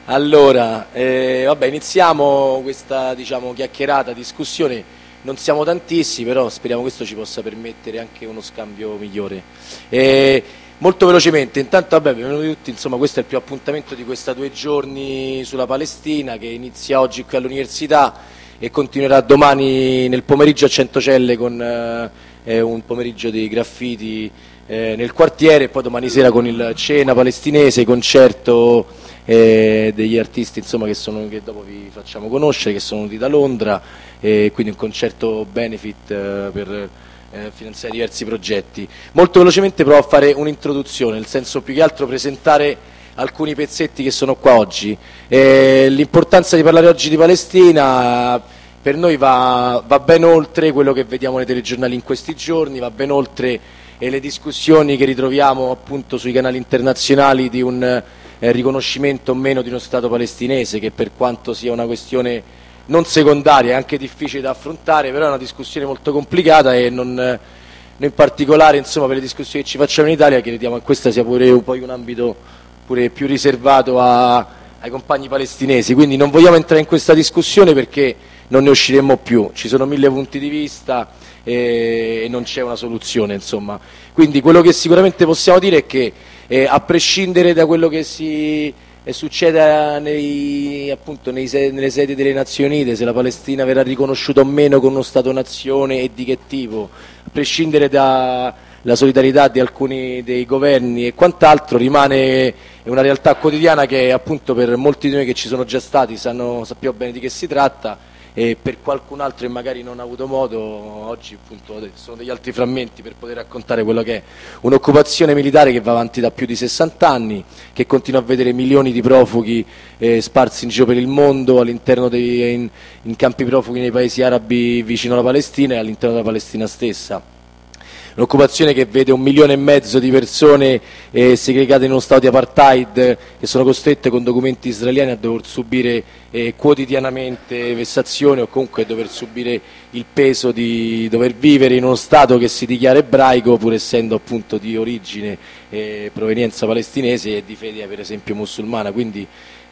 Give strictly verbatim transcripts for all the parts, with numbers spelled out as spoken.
Allora, eh, vabbè, iniziamo questa, diciamo, chiacchierata, discussione. Non siamo tantissimi, però speriamo questo ci possa permettere anche uno scambio migliore. Eh, molto velocemente, intanto, vabbè, benvenuti tutti, insomma, questo è il primo appuntamento di questa due giorni sulla Palestina, che inizia oggi qui all'università e continuerà domani nel pomeriggio a Centocelle con eh, un pomeriggio di graffiti eh, nel quartiere, e poi domani sera con il Cena palestinese, concerto eh, degli artisti, insomma, che, sono, che dopo vi facciamo conoscere, che sono venuti da Londra, eh, quindi un concerto benefit eh, per eh, finanziare diversi progetti. Molto velocemente provo a fare un'introduzione, nel senso più che altro presentare alcuni pezzetti che sono qua oggi. Eh, l'importanza di parlare oggi di Palestina per noi va, va ben oltre quello che vediamo nei telegiornali in questi giorni, va ben oltre eh, le discussioni che ritroviamo appunto sui canali internazionali di un eh, riconoscimento o meno di uno Stato palestinese, che per quanto sia una questione non secondaria è anche difficile da affrontare, però è una discussione molto complicata e non, noi in particolare, insomma, per le discussioni che ci facciamo in Italia crediamo che questo sia pure poi un ambito pure più riservato a, ai compagni palestinesi, quindi non vogliamo entrare in questa discussione perché non ne usciremmo più, ci sono mille punti di vista e, e non c'è una soluzione, insomma. Quindi quello che sicuramente possiamo dire è che eh, a prescindere da quello che si eh, succeda nei, appunto, nei, nelle sedi delle Nazioni Unite, se la Palestina verrà riconosciuta o meno con uno Stato-nazione e di che tipo, a prescindere da la solidarietà di alcuni dei governi e quant'altro, rimane una realtà quotidiana che appunto per molti di noi che ci sono già stati sanno, sappiamo bene di che si tratta, e per qualcun altro che magari non ha avuto modo, oggi appunto sono degli altri frammenti per poter raccontare quello che è un'occupazione militare che va avanti da più di sessanta anni, che continua a vedere milioni di profughi eh, sparsi in giro per il mondo, all'interno dei in, in campi profughi nei paesi arabi vicino alla Palestina e all'interno della Palestina stessa. Un'occupazione che vede un milione e mezzo di persone eh, segregate in uno stato di apartheid, che sono costrette con documenti israeliani a dover subire eh, quotidianamente vessazioni o comunque dover subire il peso di dover vivere in uno stato che si dichiara ebraico pur essendo appunto di origine e eh, provenienza palestinese e di fede per esempio musulmana. Quindi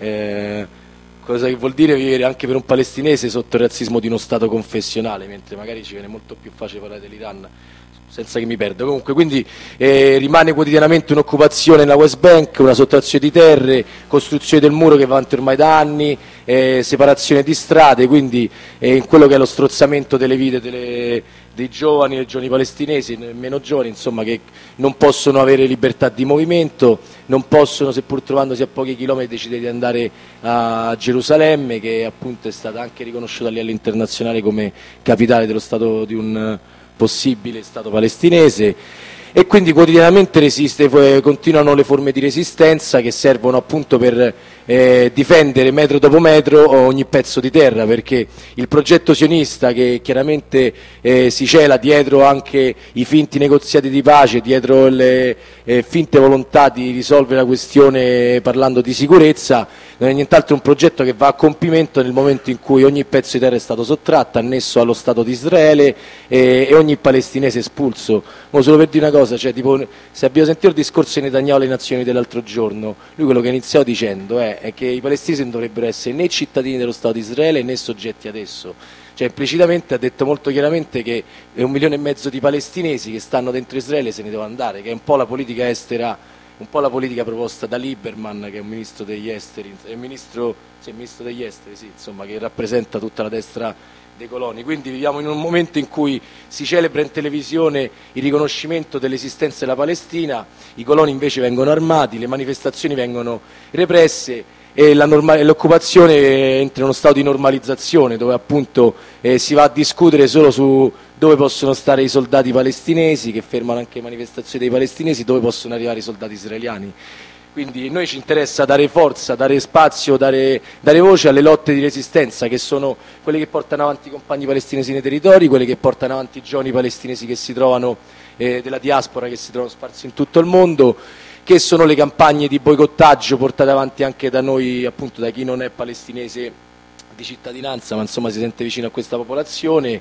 eh, cosa che vuol dire vivere anche per un palestinese sotto il razzismo di uno stato confessionale, mentre magari ci viene molto più facile parlare dell'Iran, senza che mi perdo. Comunque, quindi eh, rimane quotidianamente un'occupazione nella West Bank, una sottrazione di terre, costruzione del muro che va avanti ormai da anni, eh, separazione di strade, quindi eh, in quello che è lo strozzamento delle vite delle, dei giovani, dei giovani palestinesi, meno giovani, insomma, che non possono avere libertà di movimento, non possono, seppur trovandosi a pochi chilometri, decidere di andare a Gerusalemme, che appunto è stata anche riconosciuta a livello internazionale come capitale dello Stato di un possibile Stato palestinese, e quindi quotidianamente resiste, continuano le forme di resistenza che servono appunto per eh, difendere metro dopo metro ogni pezzo di terra, perché il progetto sionista, che chiaramente eh, si cela dietro anche i finti negoziati di pace, dietro le eh, finte volontà di risolvere la questione parlando di sicurezza, non è nient'altro un progetto che va a compimento nel momento in cui ogni pezzo di terra è stato sottratto, annesso allo Stato di Israele e, e ogni palestinese espulso. Ma solo per dire una cosa, cioè, tipo, se abbiamo sentito il discorso di Netanyahu alle Nazioni dell'altro giorno, lui quello che ha iniziato dicendo è, è che i palestinesi non dovrebbero essere né cittadini dello Stato di Israele né soggetti ad esso. Cioè, implicitamente ha detto molto chiaramente che un milione e mezzo di palestinesi che stanno dentro Israele se ne devono andare, che è un po' la politica estera, un po' la politica proposta da Lieberman, che è un ministro degli esteri, è un ministro, sì, ministro degli esteri, sì, insomma, che rappresenta tutta la destra dei coloni. Quindi viviamo in un momento in cui si celebra in televisione il riconoscimento dell'esistenza della Palestina, i coloni invece vengono armati, le manifestazioni vengono represse e la norma- l'occupazione entra in uno stato di normalizzazione, dove appunto eh, si va a discutere solo su dove possono stare i soldati palestinesi, che fermano anche le manifestazioni dei palestinesi, dove possono arrivare i soldati israeliani. Quindi a noi ci interessa dare forza, dare spazio, dare, dare voce alle lotte di resistenza, che sono quelle che portano avanti i compagni palestinesi nei territori, quelle che portano avanti i giovani palestinesi che si trovano, eh, della diaspora, che si trovano sparsi in tutto il mondo, che sono le campagne di boicottaggio portate avanti anche da noi, appunto da chi non è palestinese di cittadinanza, ma insomma si sente vicino a questa popolazione,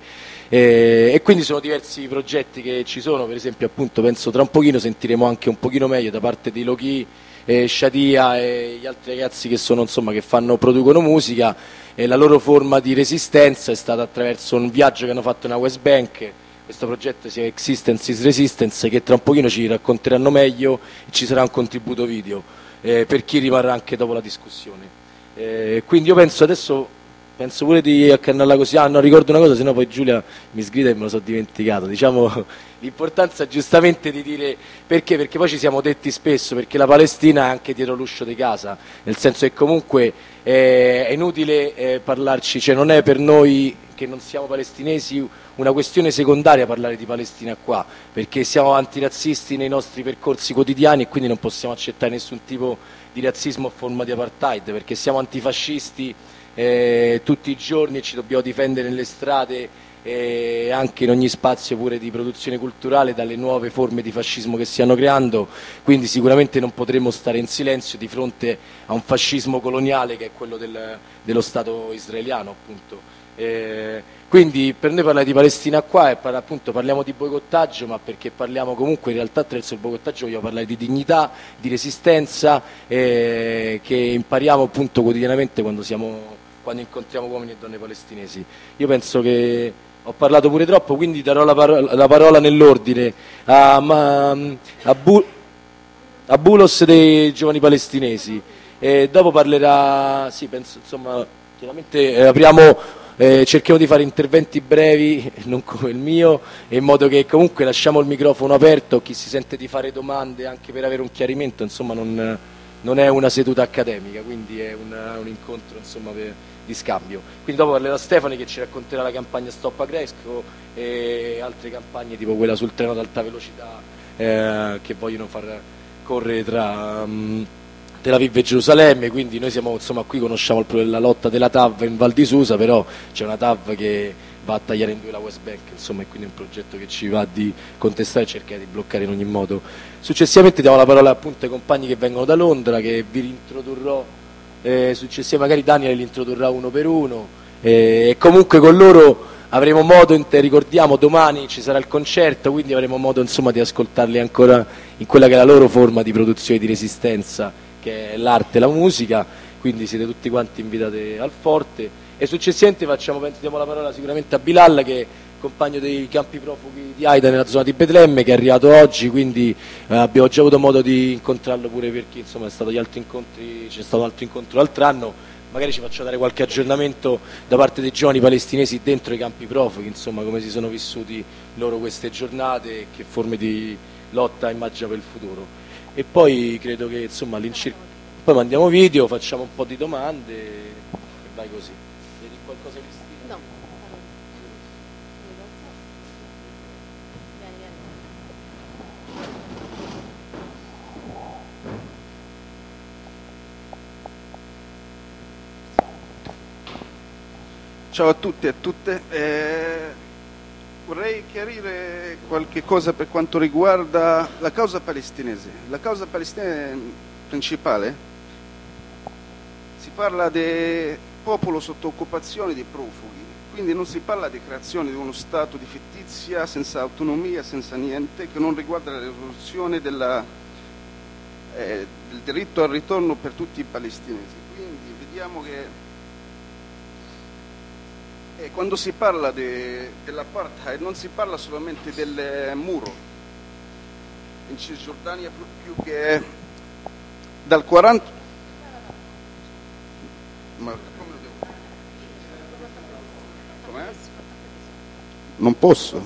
eh, e quindi sono diversi progetti che ci sono. Per esempio, appunto, penso tra un pochino sentiremo anche un pochino meglio da parte di Loki eh, Shadia e gli altri ragazzi che, sono, insomma, che fanno, producono musica, e la loro forma di resistenza è stata attraverso un viaggio che hanno fatto nella West Bank. Questo progetto si chiama Existence is Resistance, che tra un pochino ci racconteranno meglio, e ci sarà un contributo video eh, per chi rimarrà anche dopo la discussione. Eh, quindi io penso adesso, penso pure di accannarla così, ah no, ricordo una cosa, sennò poi Giulia mi sgrida e me lo sono dimenticato, diciamo l'importanza giustamente di dire perché, perché poi ci siamo detti spesso, perché la Palestina è anche dietro l'uscio di casa, nel senso che comunque eh, è inutile eh, parlarci, cioè non è per noi che non siamo palestinesi una questione secondaria parlare di Palestina qua, perché siamo antirazzisti nei nostri percorsi quotidiani e quindi non possiamo accettare nessun tipo di razzismo o forma di apartheid, perché siamo antifascisti eh, tutti i giorni e ci dobbiamo difendere nelle strade e eh, anche in ogni spazio pure di produzione culturale dalle nuove forme di fascismo che si stanno creando, quindi sicuramente non potremo stare in silenzio di fronte a un fascismo coloniale che è quello del, dello Stato israeliano, appunto. Eh, quindi per noi parlare di Palestina qua è par- appunto parliamo di boicottaggio, ma perché parliamo comunque in realtà attraverso il boicottaggio vogliamo parlare di dignità, di resistenza eh, che impariamo appunto quotidianamente quando, siamo, quando incontriamo uomini e donne palestinesi. Io penso che ho parlato pure troppo, quindi darò la, paro- la parola nell'ordine a, ma, a, Bu- a Bulos dei giovani palestinesi e dopo parlerà, sì penso insomma chiaramente eh, apriamo Eh, cerchiamo di fare interventi brevi, non come il mio, in modo che comunque lasciamo il microfono aperto, chi si sente di fare domande anche per avere un chiarimento, insomma non, non è una seduta accademica, quindi è una, un incontro insomma, per, di scambio. Quindi dopo parlerà Stefani che ci racconterà la campagna Stop a Cresco e altre campagne tipo quella sul treno ad alta velocità eh, che vogliono far correre tra... Um, Tel Aviv e Gerusalemme, quindi noi siamo, insomma, qui conosciamo il, la lotta della T A V in Val di Susa, però c'è una T A V che va a tagliare in due la West Bank, insomma, e quindi è un progetto che ci va di contestare e cercare di bloccare in ogni modo. Successivamente diamo la parola appunto ai compagni che vengono da Londra, che vi introdurrò, eh, successivamente magari Daniel li introdurrà uno per uno, eh, e comunque con loro avremo modo, ricordiamo domani ci sarà il concerto, quindi avremo modo insomma di ascoltarli ancora in quella che è la loro forma di produzione di resistenza, che è l'arte e la musica, quindi siete tutti quanti invitati al Forte e successivamente facciamo, diamo la parola sicuramente a Bilal che è compagno dei campi profughi di Aida nella zona di Betlemme, che è arrivato oggi, quindi eh, abbiamo già avuto modo di incontrarlo pure perché insomma è stato gli altri incontri, c'è stato un altro incontro l'altro anno, magari ci faccia dare qualche aggiornamento da parte dei giovani palestinesi dentro i campi profughi, insomma come si sono vissuti loro queste giornate e che forme di lotta immagina per il futuro. E poi credo che insomma all'incirca poi mandiamo video, facciamo un po' di domande e vai così. Vedi qualcosa di stile? No. Vieni, vieni. Ciao a tutti e a tutte. Eh... Vorrei chiarire qualche cosa per quanto riguarda la causa palestinese. La causa palestinese principale, si parla di popolo sotto occupazione, di profughi, quindi non si parla di creazione di uno Stato di fittizia, senza autonomia, senza niente, che non riguarda la risoluzione della, eh, del diritto al ritorno per tutti i palestinesi. Quindi vediamo che E quando si parla dell'apartheid non si parla solamente del muro in Cisgiordania, più che dal quaranta. Ma come lo devo? Com'è? Non posso.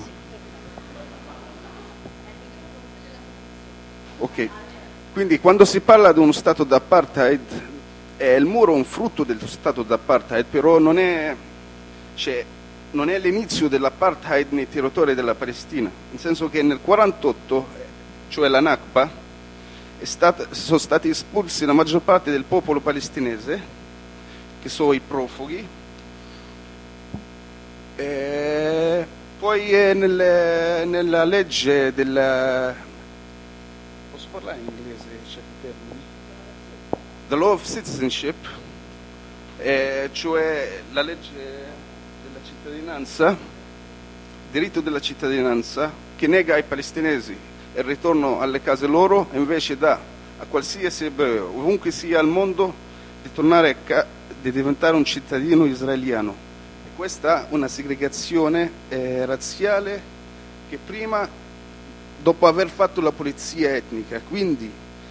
Ok. Quindi quando si parla di uno stato d'apartheid, è il muro un frutto dello stato d'apartheid, però non è Cioè, non è l'inizio dell'apartheid nei territori della Palestina, nel senso che nel quarantotto, cioè la Nakba, è stata, sono stati espulsi la maggior parte del popolo palestinese, che sono i profughi, e poi è nel, nella legge del... Posso parlare in inglese? The Law of Citizenship, eh, cioè la legge cittadinanza, diritto della cittadinanza, che nega ai palestinesi il ritorno alle case loro e invece dà a qualsiasi ebreo, ovunque sia al mondo, di tornare a ca- di diventare un cittadino israeliano. E questa è una segregazione eh, razziale che prima, dopo aver fatto la pulizia etnica. Quindi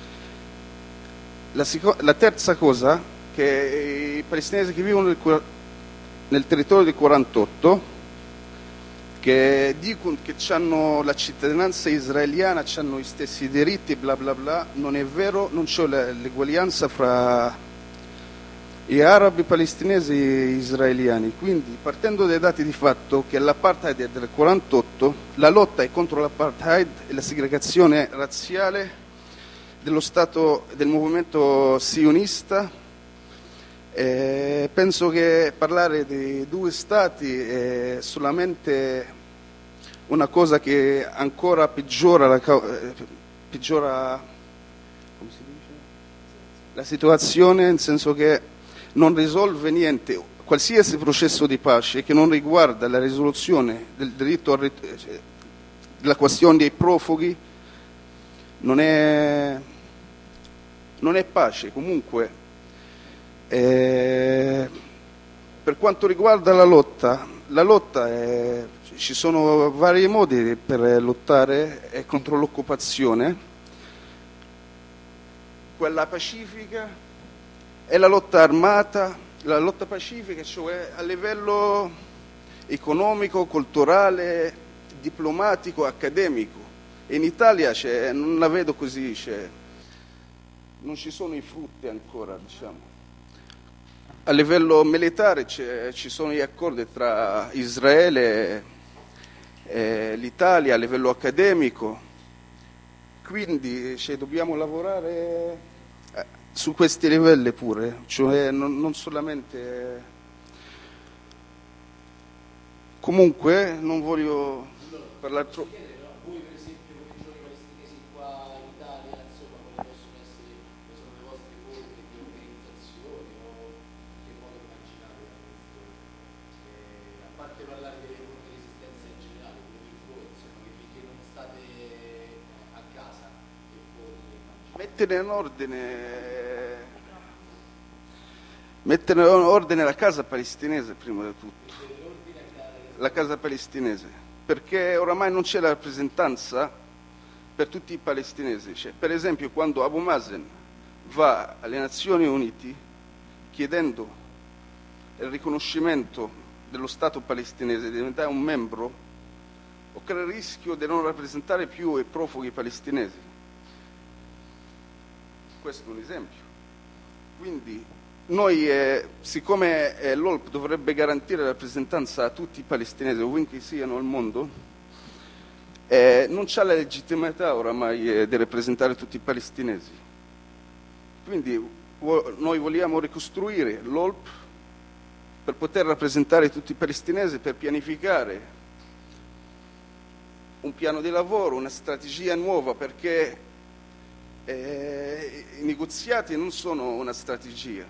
la, sic- la terza cosa, che i palestinesi che vivono nel, nel territorio del quarantotto, che dicono che hanno la cittadinanza israeliana, hanno gli stessi diritti, bla bla bla, non è vero, non c'è l'eguaglianza fra gli arabi palestinesi e gli israeliani. Quindi, partendo dai dati di fatto che l'apartheid è del quarantotto, la lotta è contro l'apartheid e la segregazione razziale dello Stato, del movimento sionista. Eh, penso che parlare di due stati è solamente una cosa che ancora peggiora la, peggiora, come si dice? La situazione, nel senso che non risolve niente. Qualsiasi processo di pace che non riguarda la risoluzione del diritto a, cioè, della questione dei profughi non è, non è pace. Comunque, Eh, per quanto riguarda la lotta, la lotta è, ci sono vari modi per lottare è contro l'occupazione. Quella pacifica è la lotta armata, la lotta pacifica, cioè a livello economico, culturale, diplomatico, accademico. In Italia cioè, non la vedo così, cioè, non ci sono i frutti ancora, diciamo. A livello militare ci sono gli accordi tra Israele e l'Italia a livello accademico, quindi cioè, dobbiamo lavorare eh, su questi livelli pure, cioè non, non solamente. Comunque non voglio parlare troppo. Mettere in ordine mettere in ordine la casa palestinese prima di tutto, la casa palestinese, perché oramai non c'è la rappresentanza per tutti i palestinesi. Cioè, per esempio, quando Abu Mazen va alle Nazioni Unite chiedendo il riconoscimento dello Stato palestinese, di diventare un membro, occorre il rischio di non rappresentare più i profughi palestinesi. Questo è un esempio. Quindi noi, eh, siccome eh, l'O L P dovrebbe garantire la rappresentanza a tutti i palestinesi, ovunque siano al mondo, eh, non c'ha la legittimità oramai eh, di rappresentare tutti i palestinesi. Quindi vo- noi vogliamo ricostruire l'O L P per poter rappresentare tutti i palestinesi, per pianificare un piano di lavoro, una strategia nuova, perché Eh, i negoziati non sono una strategia,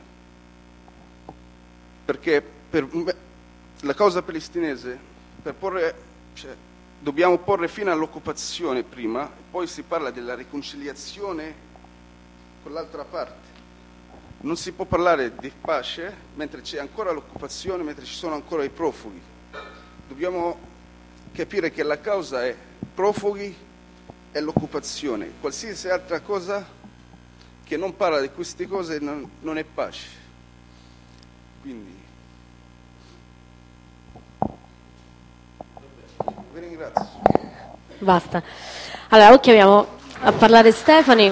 perché per la causa palestinese per porre, cioè, dobbiamo porre fine all'occupazione prima, poi si parla della riconciliazione con l'altra parte. Non si può parlare di pace mentre c'è ancora l'occupazione, mentre ci sono ancora i profughi. Dobbiamo capire che la causa è profughi è l'occupazione. Qualsiasi altra cosa che non parla di queste cose non, non è pace. Quindi vi ringrazio. Basta. Allora, ora chiamiamo a parlare Stefani.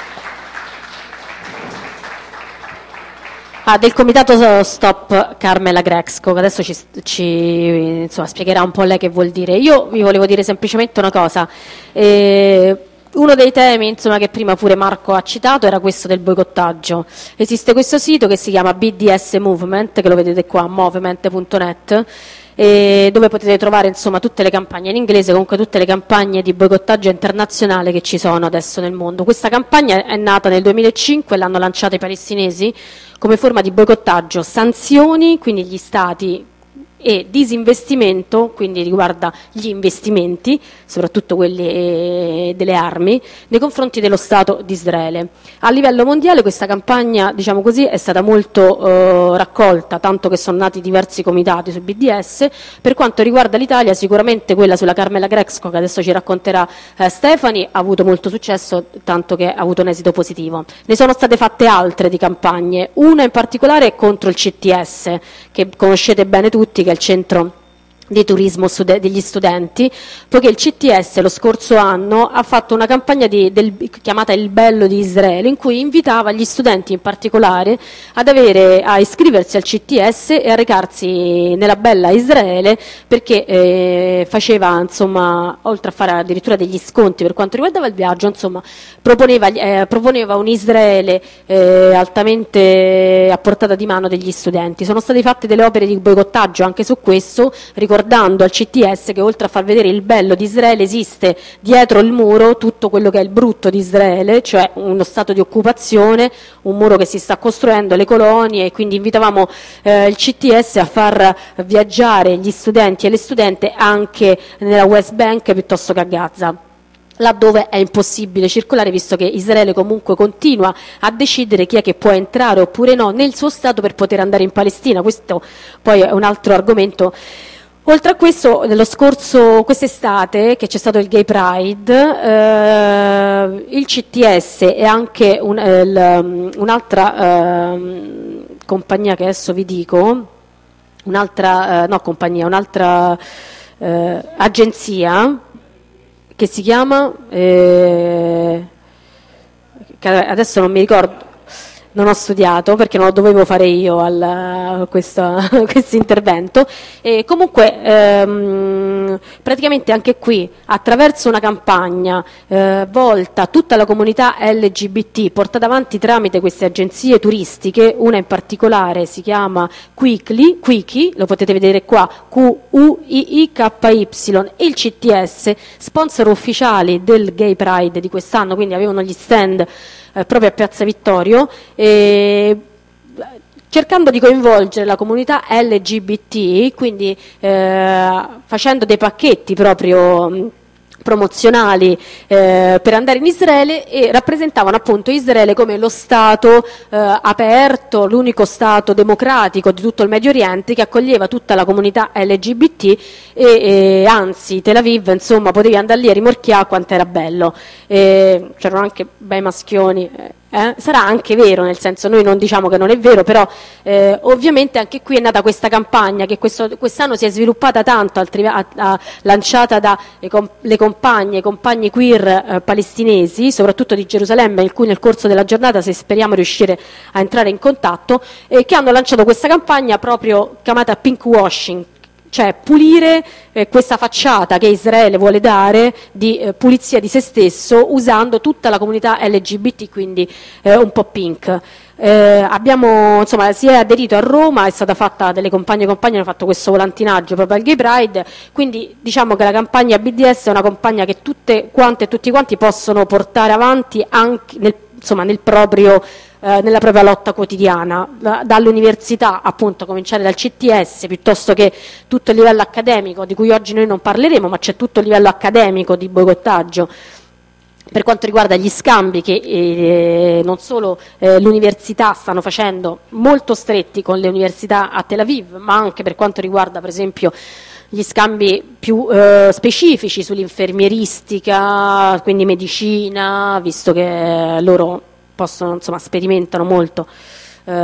Ah, del comitato Stop Carmela Greco, che adesso ci, ci insomma, spiegherà un po' lei che vuol dire. Io vi volevo dire semplicemente una cosa. Eh, uno dei temi, insomma, che prima pure Marco ha citato era questo del boicottaggio. Esiste questo sito che si chiama B D S Movement, che lo vedete qua, movement punto net, e dove potete trovare, insomma, tutte le campagne in inglese, comunque tutte le campagne di boicottaggio internazionale che ci sono adesso nel mondo. Questa campagna è nata nel duemilacinque, l'hanno lanciata i palestinesi come forma di boicottaggio, sanzioni, quindi gli stati e disinvestimento, quindi riguarda gli investimenti, soprattutto quelli delle armi, nei confronti dello Stato di Israele. A livello mondiale questa campagna, diciamo così, è stata molto eh, raccolta, tanto che sono nati diversi comitati su B D S. Per quanto riguarda l'Italia, sicuramente quella sulla Carmela Greco, che adesso ci racconterà eh, Stefani, ha avuto molto successo, tanto che ha avuto un esito positivo. Ne sono state fatte altre di campagne, una in particolare è contro il C T S, che conoscete bene tutti, che è il centro di turismo stude- degli studenti, poiché il C T S lo scorso anno ha fatto una campagna di, del, chiamata Il Bello di Israele, in cui invitava gli studenti in particolare ad avere, a iscriversi al C T S e a recarsi nella bella Israele, perché eh, faceva, insomma, oltre a fare addirittura degli sconti per quanto riguardava il viaggio, insomma, proponeva, eh, proponeva un Israele eh, altamente a portata di mano degli studenti. Sono state fatte delle opere di boicottaggio anche su questo, ricordando al C T S che oltre a far vedere il bello di Israele esiste dietro il muro tutto quello che è il brutto di Israele, cioè uno stato di occupazione, un muro che si sta costruendo, le colonie, e quindi invitavamo eh, il C T S a far viaggiare gli studenti e le studente anche nella West Bank piuttosto che a Gaza, laddove è impossibile circolare, visto che Israele comunque continua a decidere chi è che può entrare oppure no nel suo Stato per poter andare in Palestina. Questo poi è un altro argomento. Oltre a questo, nello scorso, quest'estate, che c'è stato il Gay Pride, eh, il C T S e anche un, eh, l, un'altra eh, compagnia che adesso vi dico, un'altra, eh, no compagnia, un'altra eh, agenzia che si chiama, eh, che adesso non mi ricordo, non ho studiato perché non lo dovevo fare io al, questo intervento, e comunque ehm, praticamente anche qui attraverso una campagna eh, volta a tutta la comunità L G B T, portata avanti tramite queste agenzie turistiche, una in particolare si chiama Quickly, Quickie, lo potete vedere qua, Q U I I K Y, e il C T S, sponsor ufficiali del Gay Pride di quest'anno, quindi avevano gli stand Eh, proprio a Piazza Vittorio, eh, cercando di coinvolgere la comunità L G B T, quindi eh, facendo dei pacchetti proprio mh, promozionali eh, per andare in Israele, e rappresentavano appunto Israele come lo Stato eh, aperto, l'unico Stato democratico di tutto il Medio Oriente che accoglieva tutta la comunità L G B T, e, e anzi Tel Aviv, insomma, potevi andare lì a rimorchiare quanto era bello, e c'erano anche bei maschioni. Eh. Eh? Sarà anche vero, nel senso, noi non diciamo che non è vero, però eh, ovviamente anche qui è nata questa campagna che questo, quest'anno si è sviluppata tanto, altri, a, a, lanciata dalle com, compagne, i compagni queer eh, palestinesi, soprattutto di Gerusalemme, in cui nel corso della giornata, se speriamo riuscire a entrare in contatto, eh, che hanno lanciato questa campagna proprio chiamata Pink Washing, cioè pulire eh, questa facciata che Israele vuole dare di eh, pulizia di se stesso, usando tutta la comunità L G B T, quindi eh, un po' pink. Eh, abbiamo, insomma, si è aderito a Roma, è stata fatta, delle compagne e compagni hanno fatto questo volantinaggio proprio al Gay Pride, quindi diciamo che la campagna B D S è una campagna che tutte quante e tutti quanti possono portare avanti anche nel, insomma, nel proprio Eh, nella propria lotta quotidiana, da, dall'università, appunto, a cominciare dal C T S, piuttosto che tutto il livello accademico, di cui oggi noi non parleremo, ma c'è tutto il livello accademico di boicottaggio per quanto riguarda gli scambi che eh, non solo eh, l'università stanno facendo, molto stretti con le università a Tel Aviv, ma anche per quanto riguarda per esempio gli scambi più eh, specifici sull'infermieristica, quindi medicina, visto che loro possono, insomma, sperimentano molto, eh,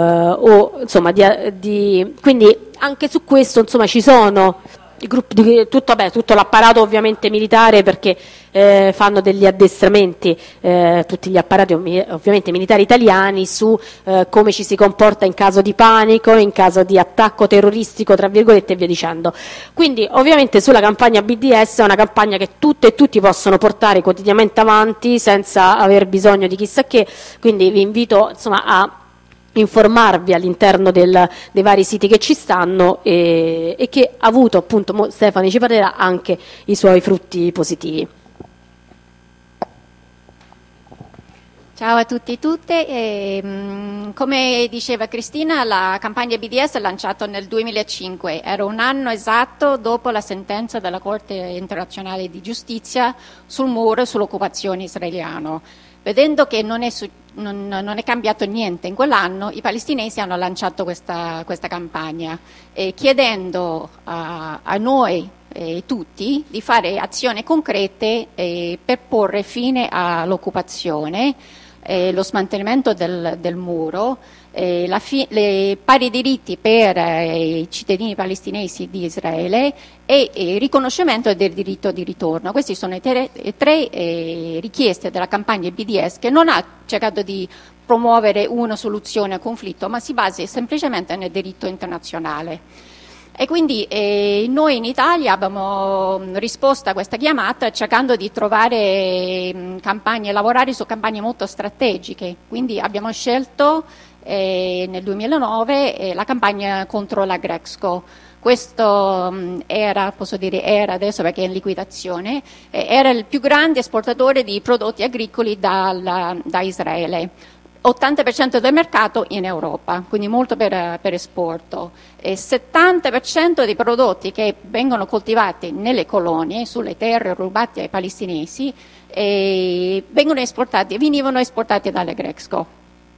o insomma di, di, quindi anche su questo, insomma, ci sono i gruppi di, tutto, vabbè, tutto l'apparato ovviamente militare, perché eh, fanno degli addestramenti, eh, tutti gli apparati ovviamente militari italiani su eh, come ci si comporta in caso di panico, in caso di attacco terroristico, tra virgolette, e via dicendo. Quindi ovviamente sulla campagna B D S è una campagna che tutte e tutti possono portare quotidianamente avanti senza aver bisogno di chissà che, quindi vi invito, insomma, a informarvi all'interno del, dei vari siti che ci stanno, e, e che ha avuto, appunto, Stefani ci parlerà, anche i suoi frutti positivi. Ciao a tutti e tutte. E, mh, come diceva Cristina, la campagna B D S è lanciata nel duemilacinque, era un anno esatto dopo la sentenza della Corte internazionale di giustizia sul muro e sull'occupazione israeliana. Vedendo che non è, non, non è cambiato niente in quell'anno, i palestinesi hanno lanciato questa, questa campagna, eh, chiedendo a, a noi eh, tutti di fare azioni concrete eh, per porre fine all'occupazione, eh, lo smantellamento del, del muro, eh, la fi- le pari diritti per eh, i cittadini palestinesi di Israele e il riconoscimento del diritto di ritorno. Queste sono le tre, tre eh, richieste della campagna B D S, che non ha cercato di promuovere una soluzione al conflitto, ma si basa semplicemente nel diritto internazionale. E quindi eh, noi in Italia abbiamo risposto a questa chiamata cercando di trovare mh, campagne, lavorare su campagne molto strategiche. Quindi abbiamo scelto eh, nel duemilanove eh, la campagna contro la Grexco. Questo mh, era, posso dire era adesso perché è in liquidazione, eh, era il più grande esportatore di prodotti agricoli dalla, da Israele. ottanta per cento del mercato in Europa, quindi molto per, per esporto. E settanta per cento dei prodotti che vengono coltivati nelle colonie, sulle terre rubate ai palestinesi, e vengono esportati, venivano esportati dalle Grexco.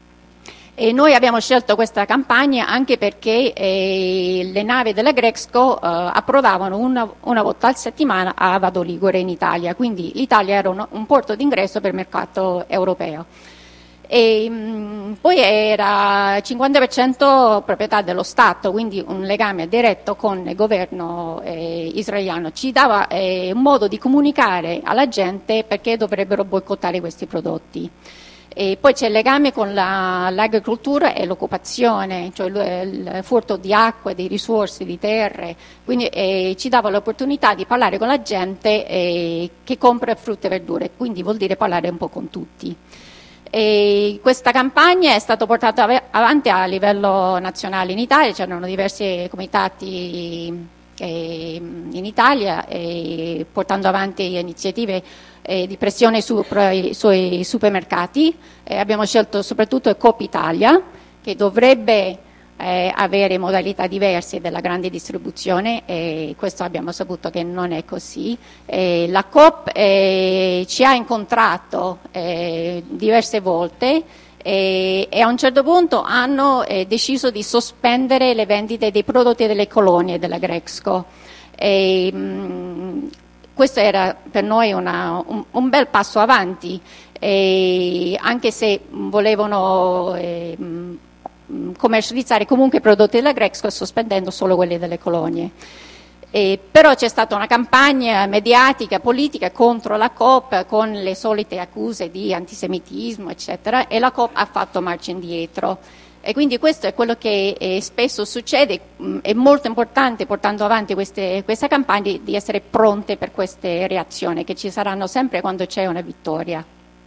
E noi abbiamo scelto questa campagna anche perché eh, le navi della Grexco eh, approdavano una, una volta a settimana a Vado Ligure in Italia, quindi l'Italia era un, un porto d'ingresso per il mercato europeo. E, mh, poi era cinquanta per cento proprietà dello Stato, quindi un legame diretto con il governo eh, israeliano. Ci dava eh, un modo di comunicare alla gente perché dovrebbero boicottare questi prodotti. E poi c'è il legame con la, l'agricoltura e l'occupazione, cioè il, il furto di acque, di risorse, di terre, quindi eh, ci dava l'opportunità di parlare con la gente eh, che compra frutta e verdure, quindi vuol dire parlare un po' con tutti. E questa campagna è stata portata avanti a livello nazionale in Italia, c'erano diversi comitati eh, in Italia eh, portando avanti iniziative eh, di pressione su, sui supermercati. Eh, abbiamo scelto soprattutto Coop Italia, che dovrebbe eh, avere modalità diverse della grande distribuzione, e questo abbiamo saputo che non è così. Eh, la Coop eh, ci ha incontrato eh, diverse volte eh, e a un certo punto hanno eh, deciso di sospendere le vendite dei prodotti delle colonie della Grexco. E, mh, questo era per noi una, un, un bel passo avanti, eh, anche se volevano eh, commercializzare comunque i prodotti della Grexco sospendendo solo quelli delle colonie. Eh, però c'è stata una campagna mediatica, politica contro la Coop con le solite accuse di antisemitismo eccetera, e la Coop ha fatto marcia indietro. E quindi questo è quello che eh, spesso succede. Mh, è molto importante, portando avanti queste, queste campagne, di essere pronte per queste reazioni che ci saranno sempre quando c'è una vittoria.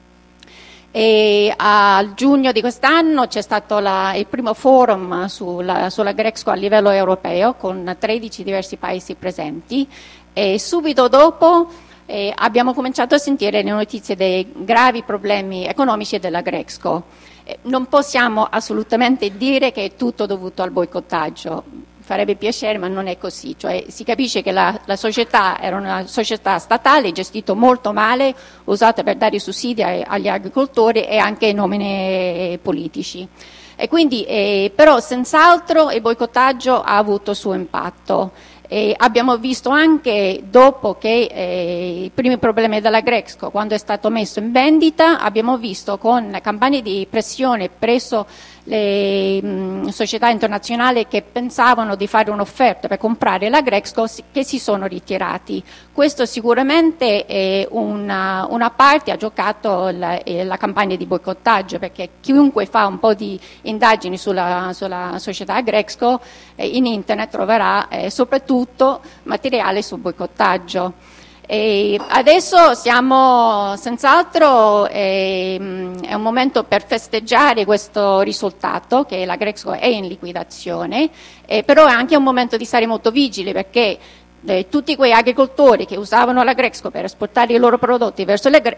E a giugno di quest'anno c'è stato la, il primo forum sulla, sulla Grexco a livello europeo con tredici diversi paesi presenti, e subito dopo eh, abbiamo cominciato a sentire le notizie dei gravi problemi economici della Grexco. Eh, non possiamo assolutamente dire che è tutto dovuto al boicottaggio. Farebbe piacere, ma non è così. Cioè, si capisce che la, la società era una società statale gestita molto male, usata per dare sussidi ai, agli agricoltori e anche ai nomine politici. E quindi, eh, però senz'altro il boicottaggio ha avuto il suo impatto. E abbiamo visto anche dopo che eh, i primi problemi della Grexco, quando è stato messo in vendita, abbiamo visto con campagne di pressione presso le mh, società internazionali che pensavano di fare un'offerta per comprare la Grexco, che si sono ritirati. Questo sicuramente è una, una parte ha giocato la, la campagna di boicottaggio, perché chiunque fa un po' di indagini sulla, sulla società Grexco eh, in internet troverà eh, soprattutto materiale sul boicottaggio. E adesso siamo senz'altro, eh, è un momento per festeggiare questo risultato, che la Grexco è in liquidazione, eh, però è anche un momento di stare molto vigili, perché eh, tutti quei agricoltori che usavano la Grexco per esportare i loro prodotti verso le,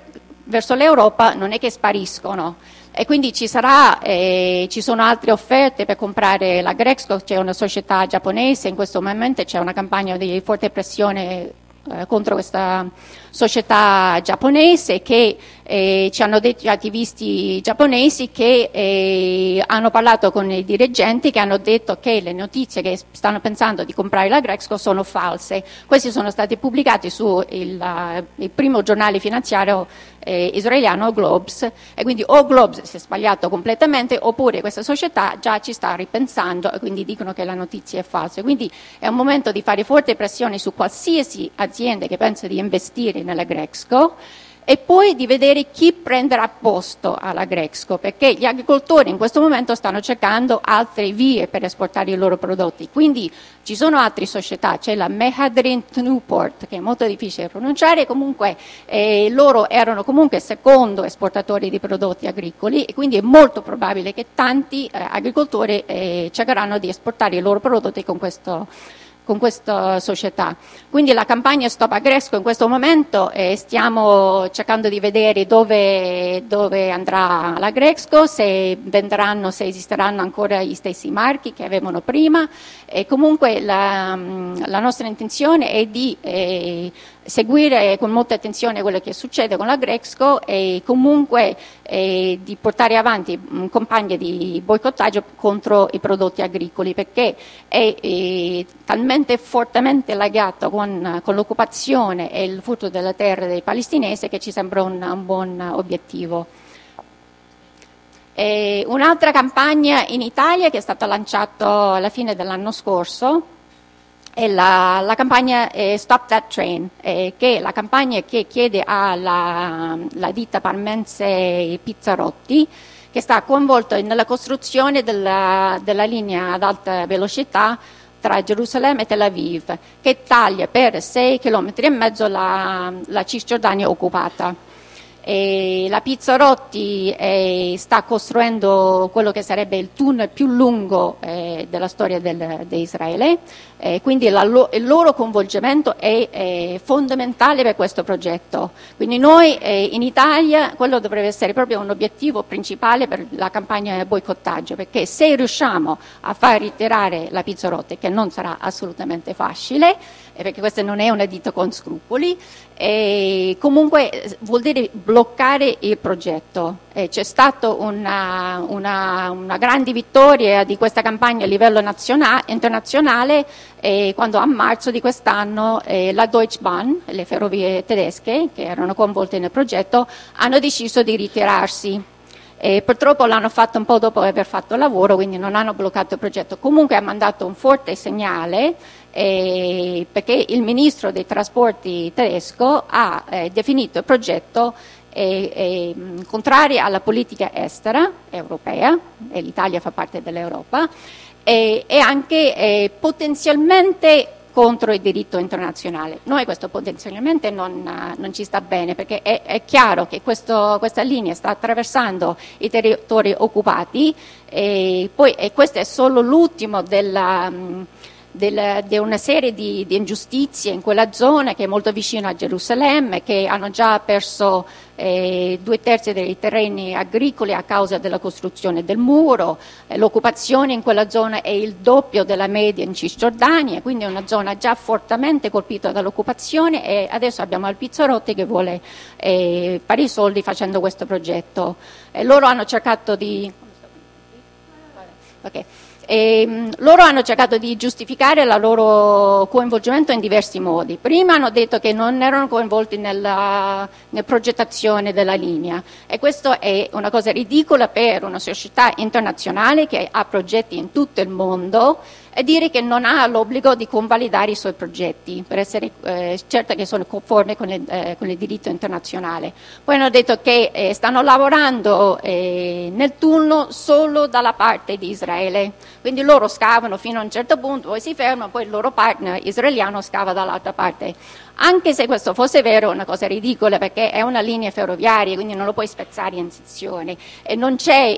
verso l'Europa non è che spariscono. E quindi ci sarà, eh, ci sono altre offerte per comprare la Grexco, c'è una società giapponese, in questo momento c'è una campagna di forte pressione eh, contro questa società giapponese che eh, ci hanno detto gli attivisti giapponesi che eh, hanno parlato con i dirigenti che hanno detto che le notizie che stanno pensando di comprare la Grexco sono false. Questi sono stati pubblicati su il, uh, il primo giornale finanziario eh, israeliano, Globes, e quindi o Globes si è sbagliato completamente oppure questa società già ci sta ripensando e quindi dicono che la notizia è falsa. Quindi è un momento di fare forte pressione su qualsiasi azienda che pensa di investire nella Grexco e poi di vedere chi prenderà posto alla Grexco, perché gli agricoltori in questo momento stanno cercando altre vie per esportare i loro prodotti. Quindi ci sono altre società, c'è la Mehadrin Newport, che è molto difficile pronunciare, comunque eh, loro erano comunque secondo esportatori di prodotti agricoli e quindi è molto probabile che tanti eh, agricoltori eh, cercheranno di esportare i loro prodotti con questo con questa società. Quindi la campagna Stop Agrexco in questo momento eh, stiamo cercando di vedere dove, dove andrà la Grexco, se venderanno, se esisteranno ancora gli stessi marchi che avevano prima e comunque la, la nostra intenzione è di eh, seguire con molta attenzione quello che succede con la Grexco e comunque eh, di portare avanti un campagna di boicottaggio contro i prodotti agricoli perché è eh, talmente fortemente legato con, con l'occupazione e il furto della terra dei palestinesi che ci sembra un, un buon obiettivo. E un'altra campagna in Italia che è stata lanciata alla fine dell'anno scorso è la, la campagna eh, Stop That Train, eh, che è la campagna che chiede alla la ditta parmense Pizzarotti, che sta coinvolta nella costruzione della, della linea ad alta velocità tra Gerusalemme e Tel Aviv, che taglia per sei chilometri e mezzo la, la Cisgiordania occupata. E la Pizzarotti eh, sta costruendo quello che sarebbe il tunnel più lungo eh, della storia del, di Israele, eh, quindi la, lo, il loro coinvolgimento è, è fondamentale per questo progetto. Quindi noi eh, in Italia quello dovrebbe essere proprio un obiettivo principale per la campagna boicottaggio, perché se riusciamo a far ritirare la Pizzarotti, che non sarà assolutamente facile, eh, perché questa non è una ditta con scrupoli, e comunque vuol dire bloccare il progetto. Eh, c'è stata una, una, una grande vittoria di questa campagna a livello nazionale, internazionale eh, quando a marzo di quest'anno eh, la Deutsche Bahn, le ferrovie tedesche che erano coinvolte nel progetto, hanno deciso di ritirarsi. E purtroppo l'hanno fatto un po' dopo aver fatto il lavoro, quindi non hanno bloccato il progetto. Comunque ha mandato un forte segnale eh, perché il ministro dei trasporti tedesco ha eh, definito il progetto eh, eh, contrario alla politica estera europea, e l'Italia fa parte dell'Europa, e, e anche eh, potenzialmente contro il diritto internazionale. Noi questo potenzialmente non, non ci sta bene perché è, è chiaro che questo, questa linea sta attraversando i territori occupati e, poi, e questo è solo l'ultimo della, della, di una serie di, di ingiustizie in quella zona che è molto vicina a Gerusalemme, che hanno già perso eh, due terzi dei terreni agricoli a causa della costruzione del muro, eh, l'occupazione in quella zona è il doppio della media in Cisgiordania, quindi è una zona già fortemente colpita dall'occupazione e adesso abbiamo il Pizzarotti che vuole eh, fare i soldi facendo questo progetto. Eh, loro hanno cercato di... Okay. E, mh, loro hanno cercato di giustificare il loro coinvolgimento in diversi modi. Prima hanno detto che non erano coinvolti nella, nella progettazione della linea e questo è una cosa ridicola per una società internazionale che ha progetti in tutto il mondo e dire che non ha l'obbligo di convalidare i suoi progetti per essere eh, certa che sono conformi con il, eh, con il diritto internazionale. Poi hanno detto che eh, stanno lavorando eh, nel tunnel solo dalla parte di Israele, quindi loro scavano fino a un certo punto, poi si fermano, poi il loro partner israeliano scava dall'altra parte. Anche se questo fosse vero è una cosa ridicola, perché è una linea ferroviaria, quindi non lo puoi spezzare in sezioni, e non c'è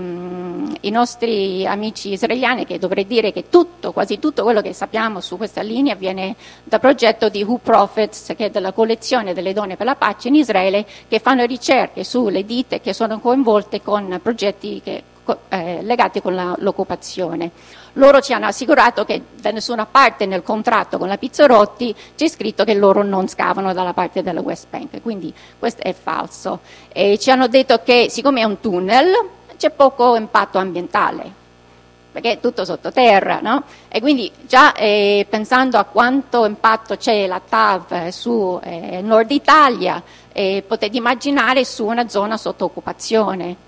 ehm, i nostri amici israeliani, che dovrei dire che tutto, quasi tutto quello che sappiamo su questa linea viene dal progetto di Who Profits, che è della coalizione delle donne per la pace in Israele, che fanno ricerche sulle ditte che sono coinvolte con progetti che, eh, legati con la, l'occupazione. Loro ci hanno assicurato che da nessuna parte nel contratto con la Pizzarotti c'è scritto che loro non scavano dalla parte della West Bank, quindi questo è falso. E ci hanno detto che siccome è un tunnel c'è poco impatto ambientale, perché è tutto sottoterra, no? E quindi già eh, pensando a quanto impatto c'è la T A V su eh, Nord Italia, eh, potete immaginare su una zona sotto occupazione.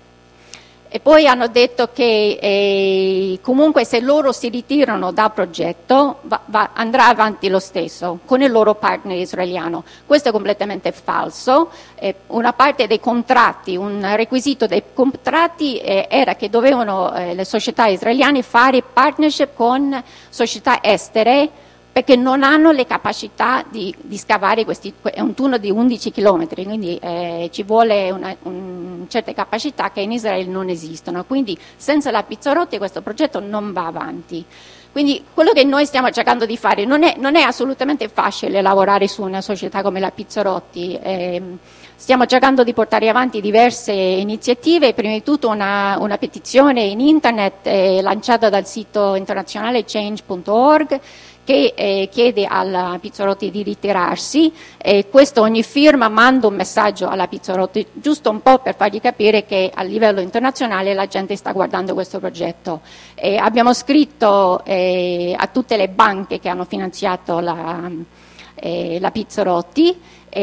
E poi hanno detto che eh, comunque se loro si ritirano dal progetto va, va, andrà avanti lo stesso con il loro partner israeliano. Questo è completamente falso. Eh, una parte dei contratti, un requisito dei contratti eh, era che dovevano eh, le società israeliane fare partnership con società estere, perché non hanno le capacità di, di scavare questi, è un tunnel di undici chilometri, quindi eh, ci vuole una un, certe capacità che in Israele non esistono, quindi senza la Pizzarotti questo progetto non va avanti. Quindi quello che noi stiamo cercando di fare non è, non è assolutamente facile lavorare su una società come la Pizzarotti. Eh, stiamo cercando di portare avanti diverse iniziative, prima di tutto una, una petizione in internet eh, lanciata dal sito internazionale change punto org, che eh, chiede alla Pizzarotti di ritirarsi, e questo ogni firma manda un messaggio alla Pizzarotti, giusto un po' per fargli capire che a livello internazionale la gente sta guardando questo progetto. E abbiamo scritto eh, a tutte le banche che hanno finanziato la, eh, la Pizzarotti,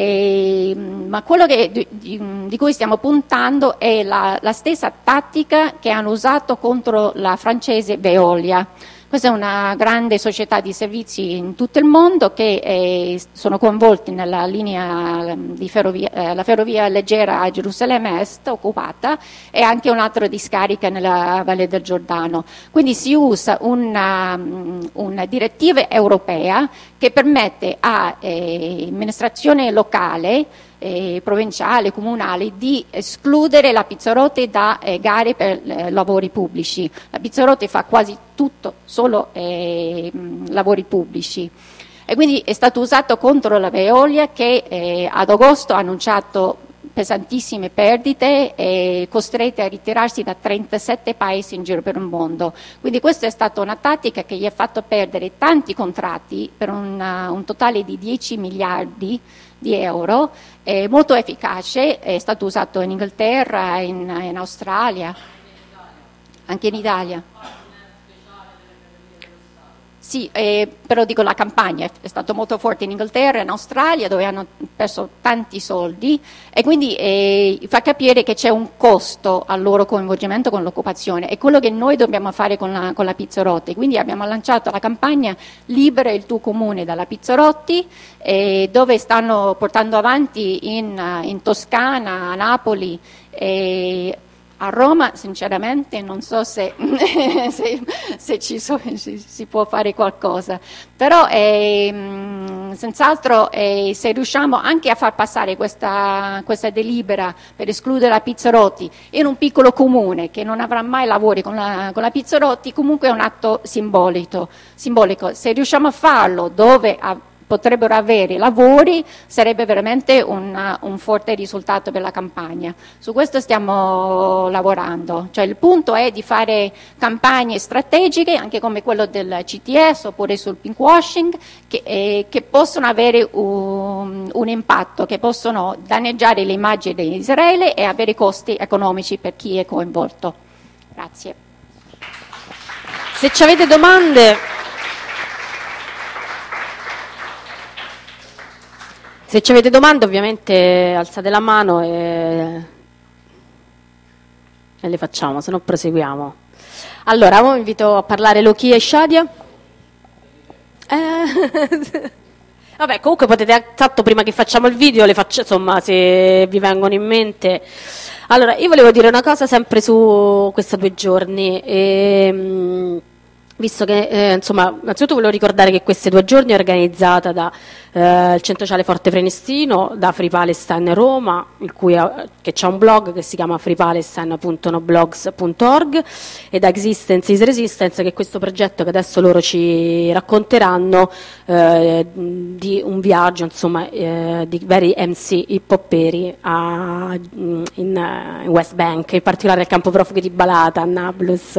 eh, ma quello che, di, di, di cui stiamo puntando è la, la stessa tattica che hanno usato contro la francese Veolia. Questa è una grande società di servizi in tutto il mondo che eh, sono coinvolti nella linea di ferrovia, eh, la ferrovia leggera a Gerusalemme Est occupata, e anche un'altra discarica nella Valle del Giordano. Quindi si usa una, una direttiva europea che permette all'amministrazione eh, locale, Eh, provinciale, comunale, di escludere la Pizzarotti da eh, gare per eh, lavori pubblici. La Pizzarotti fa quasi tutto, solo eh, mh, lavori pubblici. E quindi è stato usato contro la Veolia, che eh, ad agosto ha annunciato pesantissime perdite e costrette a ritirarsi da trentasette paesi in giro per il mondo. Quindi questa è stata una tattica che gli ha fatto perdere tanti contratti per una, un totale di dieci miliardi di euro, è molto efficace, è stato usato in Inghilterra, in, in Australia, anche in Italia. Sì, eh, però dico la campagna è stato molto forte in Inghilterra, in Australia, dove hanno perso tanti soldi, e quindi eh, fa capire che c'è un costo al loro coinvolgimento con l'occupazione. È quello che noi dobbiamo fare con la, con la Pizzarotti. Quindi abbiamo lanciato la campagna Libera il tuo comune dalla Pizzarotti, eh, dove stanno portando avanti in, in Toscana, a Napoli, eh, a Roma sinceramente non so se, se, se ci so, si, si può fare qualcosa, però eh, senz'altro eh, se riusciamo anche a far passare questa, questa delibera per escludere la Pizzarotti in un piccolo comune che non avrà mai lavori con la, con la Pizzarotti, comunque è un atto simbolico. simbolico. Se riusciamo a farlo dove a, potrebbero avere lavori, sarebbe veramente un, un forte risultato per la campagna. Su questo stiamo lavorando, cioè il punto è di fare campagne strategiche, anche come quello del C T S oppure sul pinkwashing, che, eh, che possono avere un, un impatto, che possono danneggiare l'immagine di Israele e avere costi economici per chi è coinvolto. Grazie. Se ci avete domande... Se ci avete domande ovviamente alzate la mano e, e le facciamo, se no proseguiamo. Allora, ora invito a parlare Loki e Shadia. Eh, vabbè, comunque potete, tanto prima che facciamo il video, le faccio, insomma, se vi vengono in mente. Allora, io volevo dire una cosa sempre su questi due giorni. E, visto che, eh, insomma, innanzitutto volevo ricordare che questi due giorni è organizzata da eh, il Centro Sociale Forte Prenestino, da Free Palestine Roma, il cui, eh, che c'è un blog che si chiama free palestine punto no blogs punto org, e da Existence is Resistance, che è questo progetto che adesso loro ci racconteranno, eh, di un viaggio, insomma, eh, di vari M C hip-hopperi a, in, in West Bank, in particolare al campo profughi di Balata, a Nablus.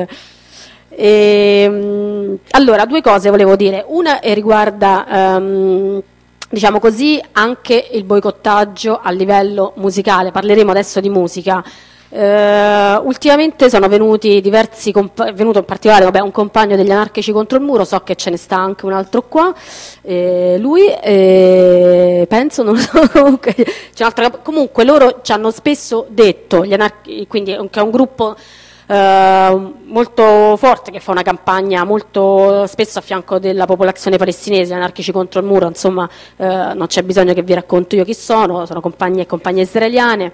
E, allora, due cose volevo dire. Una riguarda, um, diciamo così, anche il boicottaggio a livello musicale. Parleremo adesso di musica. Uh, ultimamente sono venuti diversi, comp- venuto in particolare vabbè, un compagno degli Anarchici contro il muro, so che ce ne sta anche un altro qua, eh, lui, eh, penso, non lo so, comunque, c'è un'altra, comunque loro ci hanno spesso detto, gli anarchi- quindi che è un gruppo Uh, molto forte, che fa una campagna molto spesso a fianco della popolazione palestinese, Anarchici contro il muro, insomma, uh, non c'è bisogno che vi racconto io chi sono, sono compagne e compagne israeliane,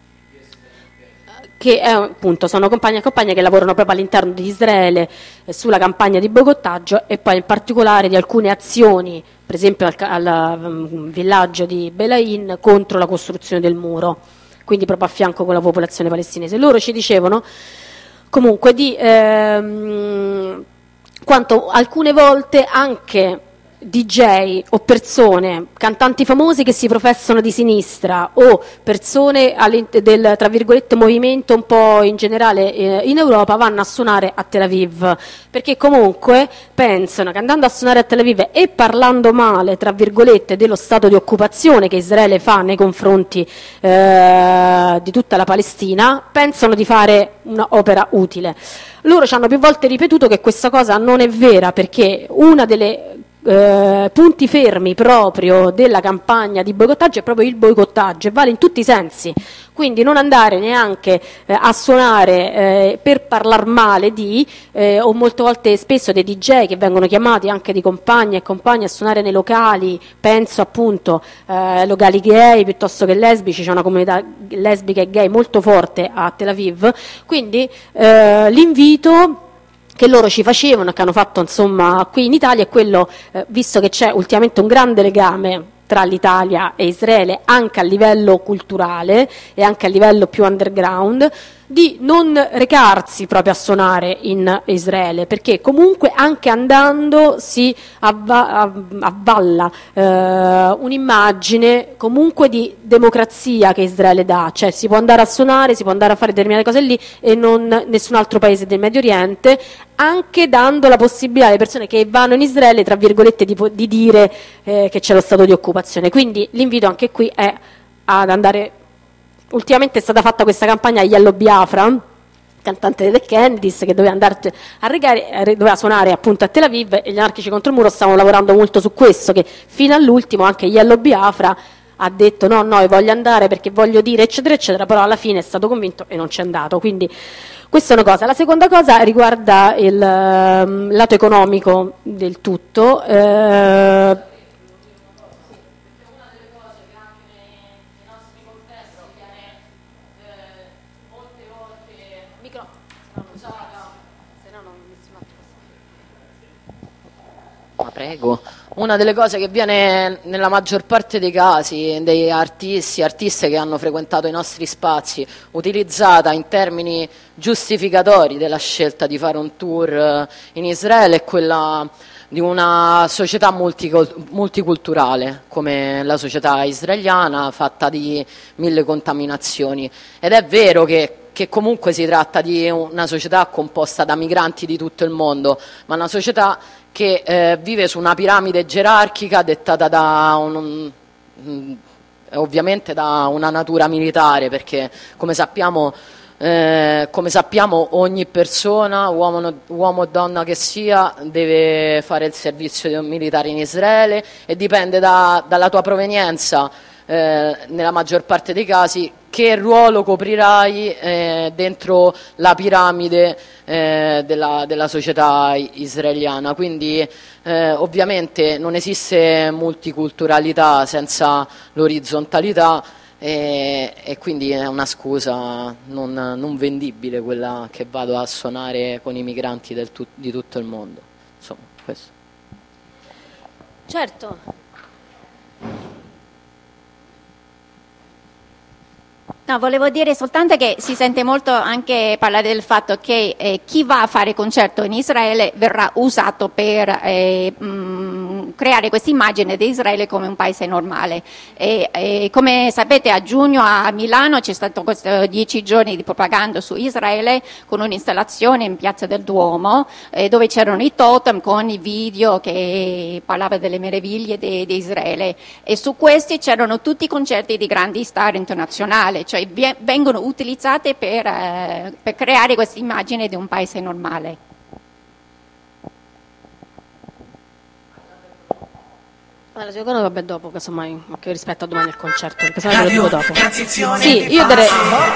che è, appunto, sono compagne e compagne che lavorano proprio all'interno di Israele eh, sulla campagna di boicottaggio, e poi in particolare di alcune azioni, per esempio al, al um, villaggio di Belain, contro la costruzione del muro, quindi proprio a fianco con la popolazione palestinese. Loro ci dicevano comunque di ehm, quanto alcune volte anche D J o persone, cantanti famosi che si professano di sinistra, o persone del, tra virgolette, movimento un po' in generale eh, in Europa, vanno a suonare a Tel Aviv, perché comunque pensano che andando a suonare a Tel Aviv e parlando male, tra virgolette, dello stato di occupazione che Israele fa nei confronti eh, di tutta la Palestina, pensano di fare un'opera utile. Loro ci hanno più volte ripetuto che questa cosa non è vera, perché una delle Eh, punti fermi proprio della campagna di boicottaggio è proprio il boicottaggio, e vale in tutti i sensi, quindi non andare neanche eh, a suonare eh, per parlar male di eh, o molte volte spesso dei D J che vengono chiamati anche di compagni e compagni a suonare nei locali, penso appunto eh, locali gay piuttosto che lesbici, c'è una comunità lesbica e gay molto forte a Tel Aviv, quindi eh, l'invito che loro ci facevano, che hanno fatto insomma qui in Italia, è quello, eh, visto che c'è ultimamente un grande legame tra l'Italia e Israele anche a livello culturale e anche a livello più underground, di non recarsi proprio a suonare in Israele, perché comunque anche andando si avva- avvalla eh, un'immagine comunque di democrazia che Israele dà, cioè si può andare a suonare, si può andare a fare determinate cose lì e non nessun altro paese del Medio Oriente, anche dando la possibilità alle persone che vanno in Israele, tra virgolette, di, di dire eh, che c'è lo stato di occupazione. Quindi l'invito anche qui è ad andare. Ultimamente è stata fatta questa campagna Yellow Biafra, cantante dei Kennedys, che doveva andare a regare, doveva suonare appunto a Tel Aviv, e gli Anarchici contro il muro stavano lavorando molto su questo, che fino all'ultimo anche Yellow Biafra ha detto no, no, io voglio andare perché voglio dire eccetera eccetera, però alla fine è stato convinto e non c'è andato. Quindi questa è una cosa. La seconda cosa riguarda il um, lato economico del tutto. Eh, Ma prego. Una delle cose che viene nella maggior parte dei casi dei artisti, artiste che hanno frequentato i nostri spazi, utilizzata in termini giustificatori della scelta di fare un tour in Israele, è quella di una società multiculturale come la società israeliana, fatta di mille contaminazioni. Ed è vero che che comunque si tratta di una società composta da migranti di tutto il mondo, ma una società che eh, vive su una piramide gerarchica dettata da un, un, ovviamente da una natura militare, perché come sappiamo, eh, come sappiamo ogni persona, uomo, uomo o donna che sia, deve fare il servizio militare in Israele, e dipende da, dalla tua provenienza, eh, nella maggior parte dei casi, che ruolo coprirai eh, dentro la piramide eh, della, della società israeliana. Quindi eh, ovviamente non esiste multiculturalità senza l'orizzontalità, e, e quindi è una scusa non, non vendibile quella che vado a suonare con i migranti del tu, di tutto il mondo. insomma, questo. Certo. No, volevo dire soltanto che si sente molto anche parlare del fatto che eh, chi va a fare concerto in Israele verrà usato per eh, mh, creare questa immagine di Israele come un paese normale. E, e, come sapete, a giugno a Milano c'è stato questo dieci giorni di propaganda su Israele con un'installazione in Piazza del Duomo eh, dove c'erano i totem con i video che parlava delle meraviglie di, di Israele, e su questi c'erano tutti i concerti di grandi star internazionali, cioè vengono utilizzate per, eh, per creare questa immagine di un paese normale. La seconda vabbè dopo, casomai, anche rispetto a domani al concerto, perché se no lo dico dopo. Sì, io darei...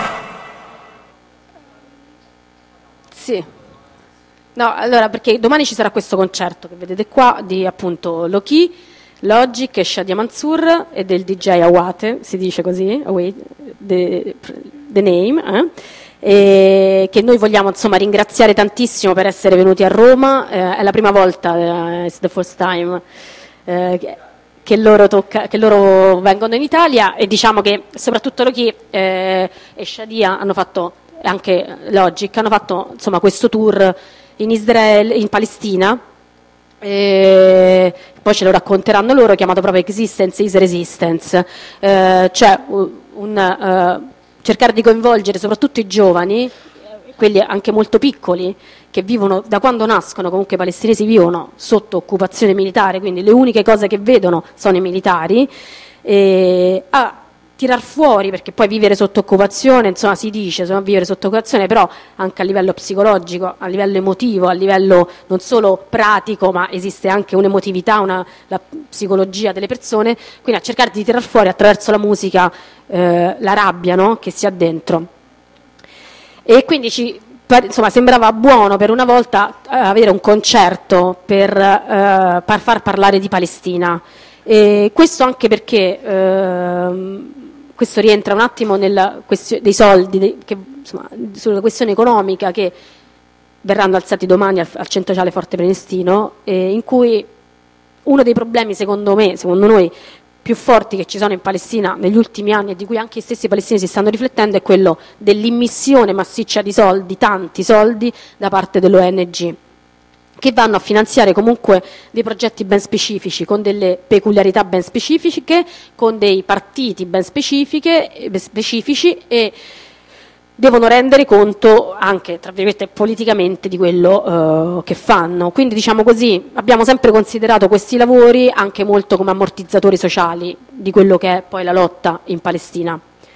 Sì. No, allora, perché domani ci sarà questo concerto che vedete qua di appunto Loki, Logic e Shadia Mansour e del D J Awate, si dice così, away, the, the name, eh? E che noi vogliamo insomma ringraziare tantissimo per essere venuti a Roma, eh, è la prima volta, uh, it's the first time, eh, che, loro tocca, che loro vengono in Italia, e diciamo che soprattutto Loki eh, e Shadia hanno fatto, anche Logic, hanno fatto insomma questo tour in Israele, in Palestina. E poi ce lo racconteranno loro, chiamato proprio Existence is Resistance, eh, cioè un, uh, cercare di coinvolgere soprattutto i giovani, quelli anche molto piccoli, che vivono, da quando nascono comunque i palestinesi vivono sotto occupazione militare, quindi le uniche cose che vedono sono i militari, e a tirar fuori, perché poi vivere sotto occupazione, insomma si dice, insomma, vivere sotto occupazione, però anche a livello psicologico, a livello emotivo, a livello non solo pratico, ma esiste anche un'emotività, una, la psicologia delle persone, quindi a cercare di tirar fuori attraverso la musica eh, la rabbia, no? Che si ha dentro. E quindi ci, insomma, sembrava buono per una volta eh, avere un concerto per, eh, per far parlare di Palestina. E questo anche perché eh, questo rientra un attimo nella questione dei soldi, dei, che, insomma, sulla questione economica che verranno alzati domani al, al Centro Sociale Forte Prenestino, eh, in cui uno dei problemi, secondo me, secondo noi, più forti che ci sono in Palestina negli ultimi anni e di cui anche i stessi palestinesi stanno riflettendo è quello dell'immissione massiccia di soldi, tanti soldi, da parte dell'O N G, che vanno a finanziare comunque dei progetti ben specifici, con delle peculiarità ben specifiche, con dei partiti ben specifiche, specifici, e devono rendere conto anche, tra virgolette, politicamente di quello eh, che fanno. Quindi, diciamo così, abbiamo sempre considerato questi lavori anche molto come ammortizzatori sociali di quello che è poi la lotta in Palestina.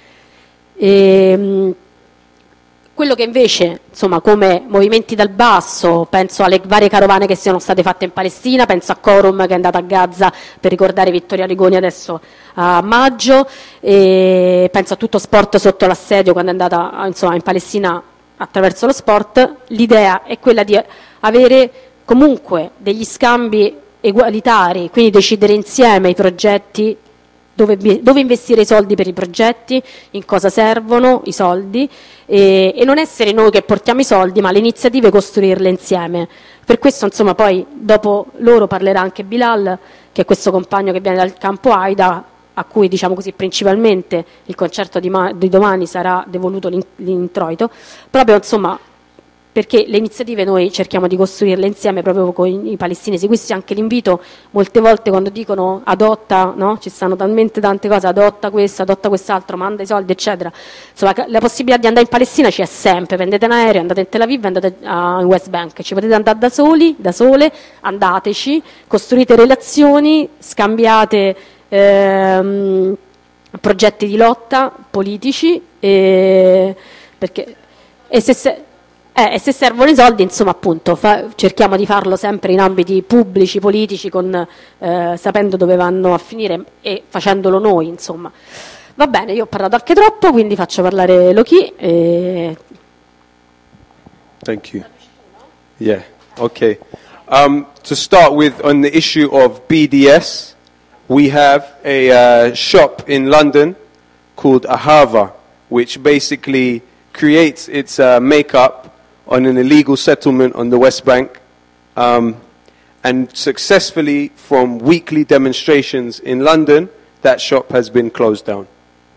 E, quello che invece, insomma, come movimenti dal basso, penso alle varie carovane che siano state fatte in Palestina, penso a Corum che è andata a Gaza per ricordare Vittorio Arrigoni adesso a maggio, e penso a tutto Sport sotto l'assedio quando è andata insomma, in Palestina attraverso lo sport. L'idea è quella di avere comunque degli scambi egualitari, quindi decidere insieme i progetti, Dove, dove investire i soldi per i progetti, in cosa servono i soldi, e, e non essere noi che portiamo i soldi, ma le iniziative costruirle insieme. Per questo, insomma, poi dopo loro parlerà anche Bilal, che è questo compagno che viene dal campo Aida, a cui, diciamo così, principalmente il concerto di, ma- di domani sarà devoluto l'in- l'introito, proprio, insomma, perché le iniziative noi cerchiamo di costruirle insieme proprio con i, i palestinesi. Questo è anche l'invito, molte volte quando dicono adotta, no? Ci stanno talmente tante cose, adotta questo, adotta quest'altro, manda i soldi, eccetera. Insomma, la possibilità di andare in Palestina c'è sempre, prendete un aereo, andate in Tel Aviv, andate a, in West Bank, ci potete andare da soli, da sole, andateci, costruite relazioni, scambiate ehm, progetti di lotta politici, e, perché, e se... se Eh, e se servono i soldi, insomma, appunto, fa, cerchiamo di farlo sempre in ambiti pubblici, politici, con, eh, sapendo dove vanno a finire e facendolo noi, insomma. Va bene, io ho parlato anche troppo, quindi faccio parlare Loki. E... Thank you. Yeah, okay. Um, to start with, on the issue of B D S, we have a uh, shop in London called Ahava, which basically creates its uh, makeup on an illegal settlement on the West Bank. Um, and successfully from weekly demonstrations in London, that shop has been closed down.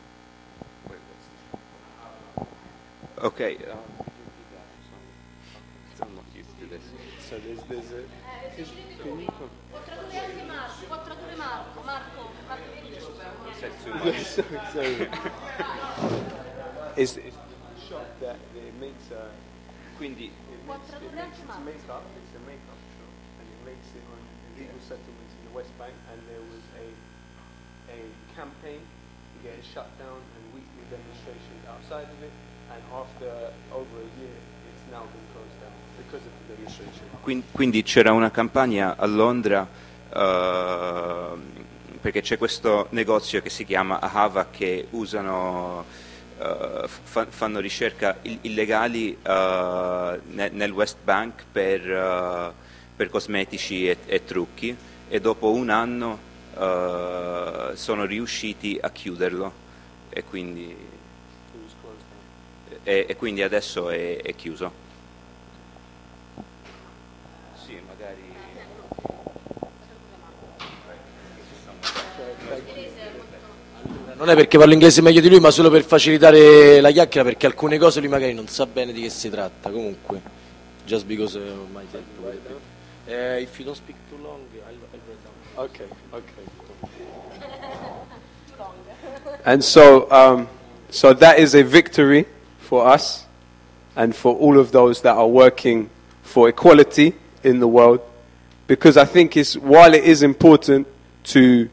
Okay. Uh, I'm not used to this. So there's, there's a... Can you come? sorry, sorry. It's, it's a shop that it makes uh, Quindi it makes, it makes its makeup. It's a makeup shop, and it makes it on illegal settlements in the West Bank. And there was a a campaign to get it shut down and weekly demonstrations outside of it. And after over a year, it's now been closed down because of the demonstration. Quindi c'era una campagna a Londra uh, perché c'è questo negozio che si chiama Ahava che usano, uh, fa, fanno ricerca illegali uh, nel, nel West Bank per, uh, per cosmetici e, e trucchi, e dopo un anno uh, sono riusciti a chiuderlo e quindi, e, e quindi adesso è, è chiuso. Sì, magari... Non è perché parlo inglese meglio di lui, ma solo per facilitare la chiacchiera, perché alcune cose lui magari non sa bene di che si tratta. Comunque, just because uh, my time. Uh, if you don't speak too long, I'll, I'll write down. Okay, okay. And so, um, so that is a victory for us and for all of those that are working for equality in the world, because I think it's, while it is important to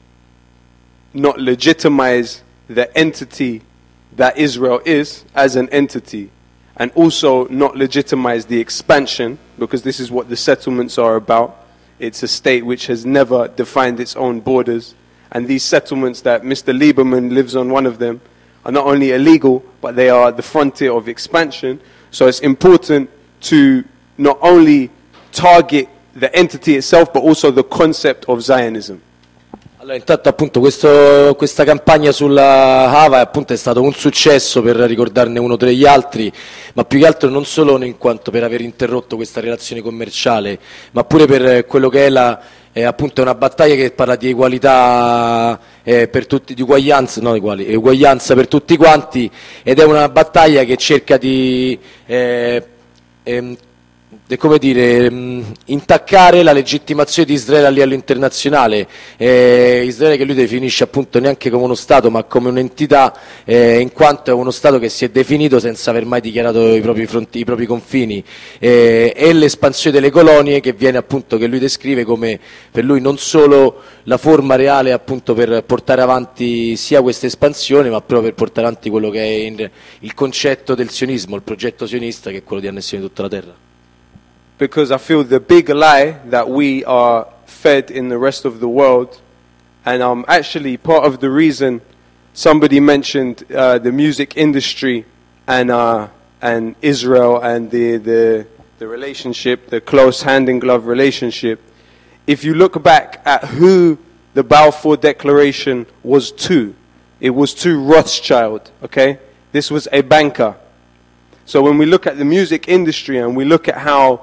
not legitimize the entity that Israel is as an entity, and also not legitimize the expansion, because this is what the settlements are about. It's a state which has never defined its own borders, and these settlements that Mister Lieberman lives on, one of them, are not only illegal, but they are the frontier of expansion. So it's important to not only target the entity itself, but also the concept of Zionism. Allora, intanto appunto questo, questa campagna sulla Hava appunto è stato un successo, per ricordarne uno tra gli altri, ma più che altro non solo in quanto per aver interrotto questa relazione commerciale, ma pure per quello che è la è appunto una battaglia che parla di equalità eh, per tutti, di uguaglianza, no, eguali, uguaglianza per tutti quanti, ed è una battaglia che cerca di eh, ehm, è come dire, mh, intaccare la legittimazione di Israele a livello internazionale. Eh, Israele che lui definisce appunto neanche come uno Stato ma come un'entità, eh, in quanto è uno Stato che si è definito senza aver mai dichiarato i propri, fronti, i propri confini, eh, e l'espansione delle colonie che viene appunto, che lui descrive come per lui non solo la forma reale appunto per portare avanti sia questa espansione, ma proprio per portare avanti quello che è in, il concetto del sionismo, il progetto sionista, che è quello di annessione di tutta la terra. Because I feel the big lie that we are fed in the rest of the world, and um, actually part of the reason somebody mentioned uh, the music industry and uh, and Israel and the, the the relationship, the close hand in glove relationship. If you look back at who the Balfour Declaration was to, it was to Rothschild. Okay, this was a banker. So when we look at the music industry and we look at how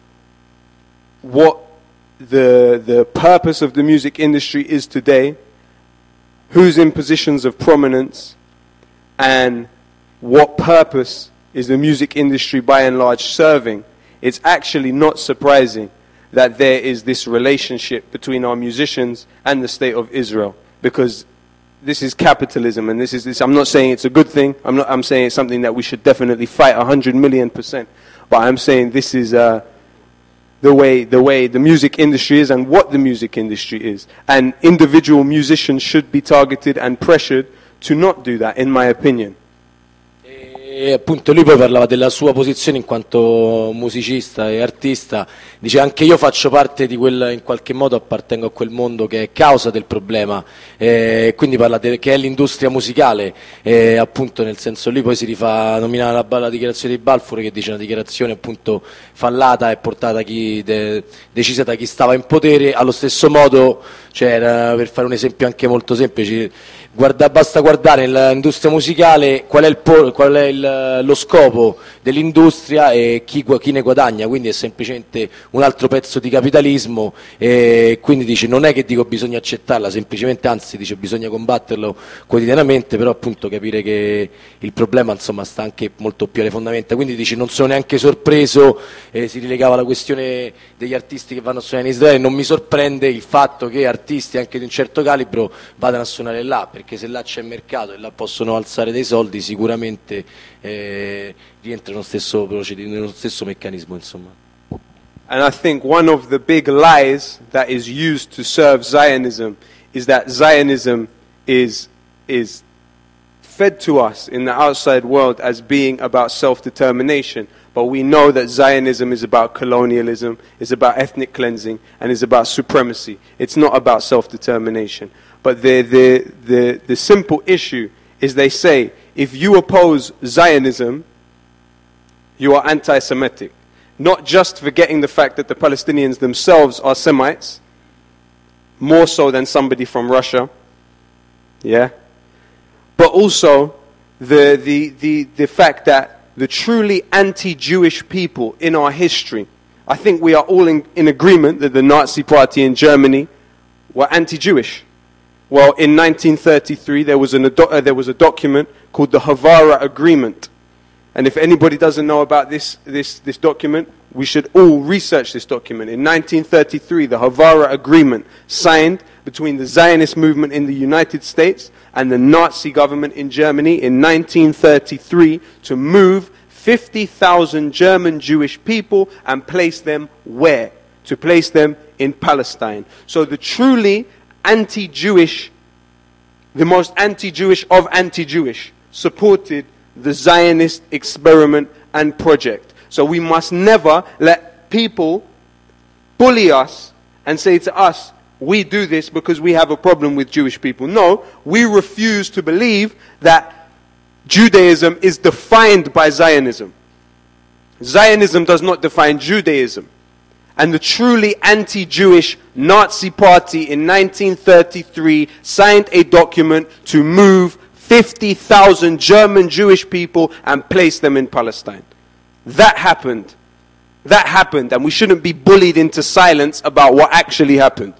what the the purpose of the music industry is today, who's in positions of prominence, and what purpose is the music industry by and large serving, it's actually not surprising that there is this relationship between our musicians and the state of Israel, because this is capitalism, and this is this. I'm not saying it's a good thing. I'm not. I'm saying it's something that we should definitely fight a hundred million percent. But I'm saying this is uh, the way the way the music industry is and what the music industry is. And individual musicians should be targeted and pressured to not do that, in my opinion. E appunto lui poi parlava della sua posizione in quanto musicista e artista, dice anche io faccio parte di quel, in qualche modo appartengo a quel mondo che è causa del problema, eh, quindi parla de, che è l'industria musicale, eh, appunto nel senso lui poi si rifà, nominava la, la dichiarazione di Balfour, che dice una dichiarazione appunto fallata e portata chi de, decisa da chi stava in potere, allo stesso modo, cioè, era, per fare un esempio anche molto semplice, Guarda, basta guardare nell'industria musicale qual è, il, qual è il, lo scopo dell'industria e chi, chi ne guadagna, quindi è semplicemente un altro pezzo di capitalismo, e quindi dice non è che dico bisogna accettarla, semplicemente anzi dice bisogna combatterlo quotidianamente, però appunto capire che il problema insomma sta anche molto più alle fondamenta, quindi dice non sono neanche sorpreso, eh, si rilegava alla questione degli artisti che vanno a suonare in Israele, non mi sorprende il fatto che artisti anche di un certo calibro vadano a suonare là, perché se là c'è mercato e là possono alzare dei soldi sicuramente eh, rientra nello stesso procedimento, nello stesso meccanismo insomma. And I think one of the big lies that is used to serve Zionism is that Zionism is is fed to us in the outside world as being about self-determination, but we know that Zionism is about colonialism, is about ethnic cleansing, and is about supremacy. It's not about self-determination. But the, the, the, the simple issue is they say, if you oppose Zionism, you are anti-Semitic. Not just forgetting the fact that the Palestinians themselves are Semites, more so than somebody from Russia, yeah? But also the, the, the, the fact that the truly anti-Jewish people in our history, I think we are all in, in agreement that the Nazi Party in Germany were anti-Jewish. Well, in nineteen thirty-three, there was, an, uh, there was a document called the Havara Agreement. And if anybody doesn't know about this, this, this document, we should all research this document. In nineteen thirty-three, the Havara Agreement signed between the Zionist movement in the United States and the Nazi government in Germany in nineteen thirty-three to move fifty thousand German Jewish people and place them where? To place them in Palestine. So the truly anti-Jewish, the most anti-Jewish of anti-Jewish, supported the Zionist experiment and project. So we must never let people bully us and say to us, we do this because we have a problem with Jewish people. No, we refuse to believe that Judaism is defined by Zionism. Zionism does not define Judaism. And the truly anti-Jewish Nazi Party in nineteen thirty-three signed a document to move fifty thousand German Jewish people and place them in Palestine. That happened. That happened, and we shouldn't be bullied into silence about what actually happened.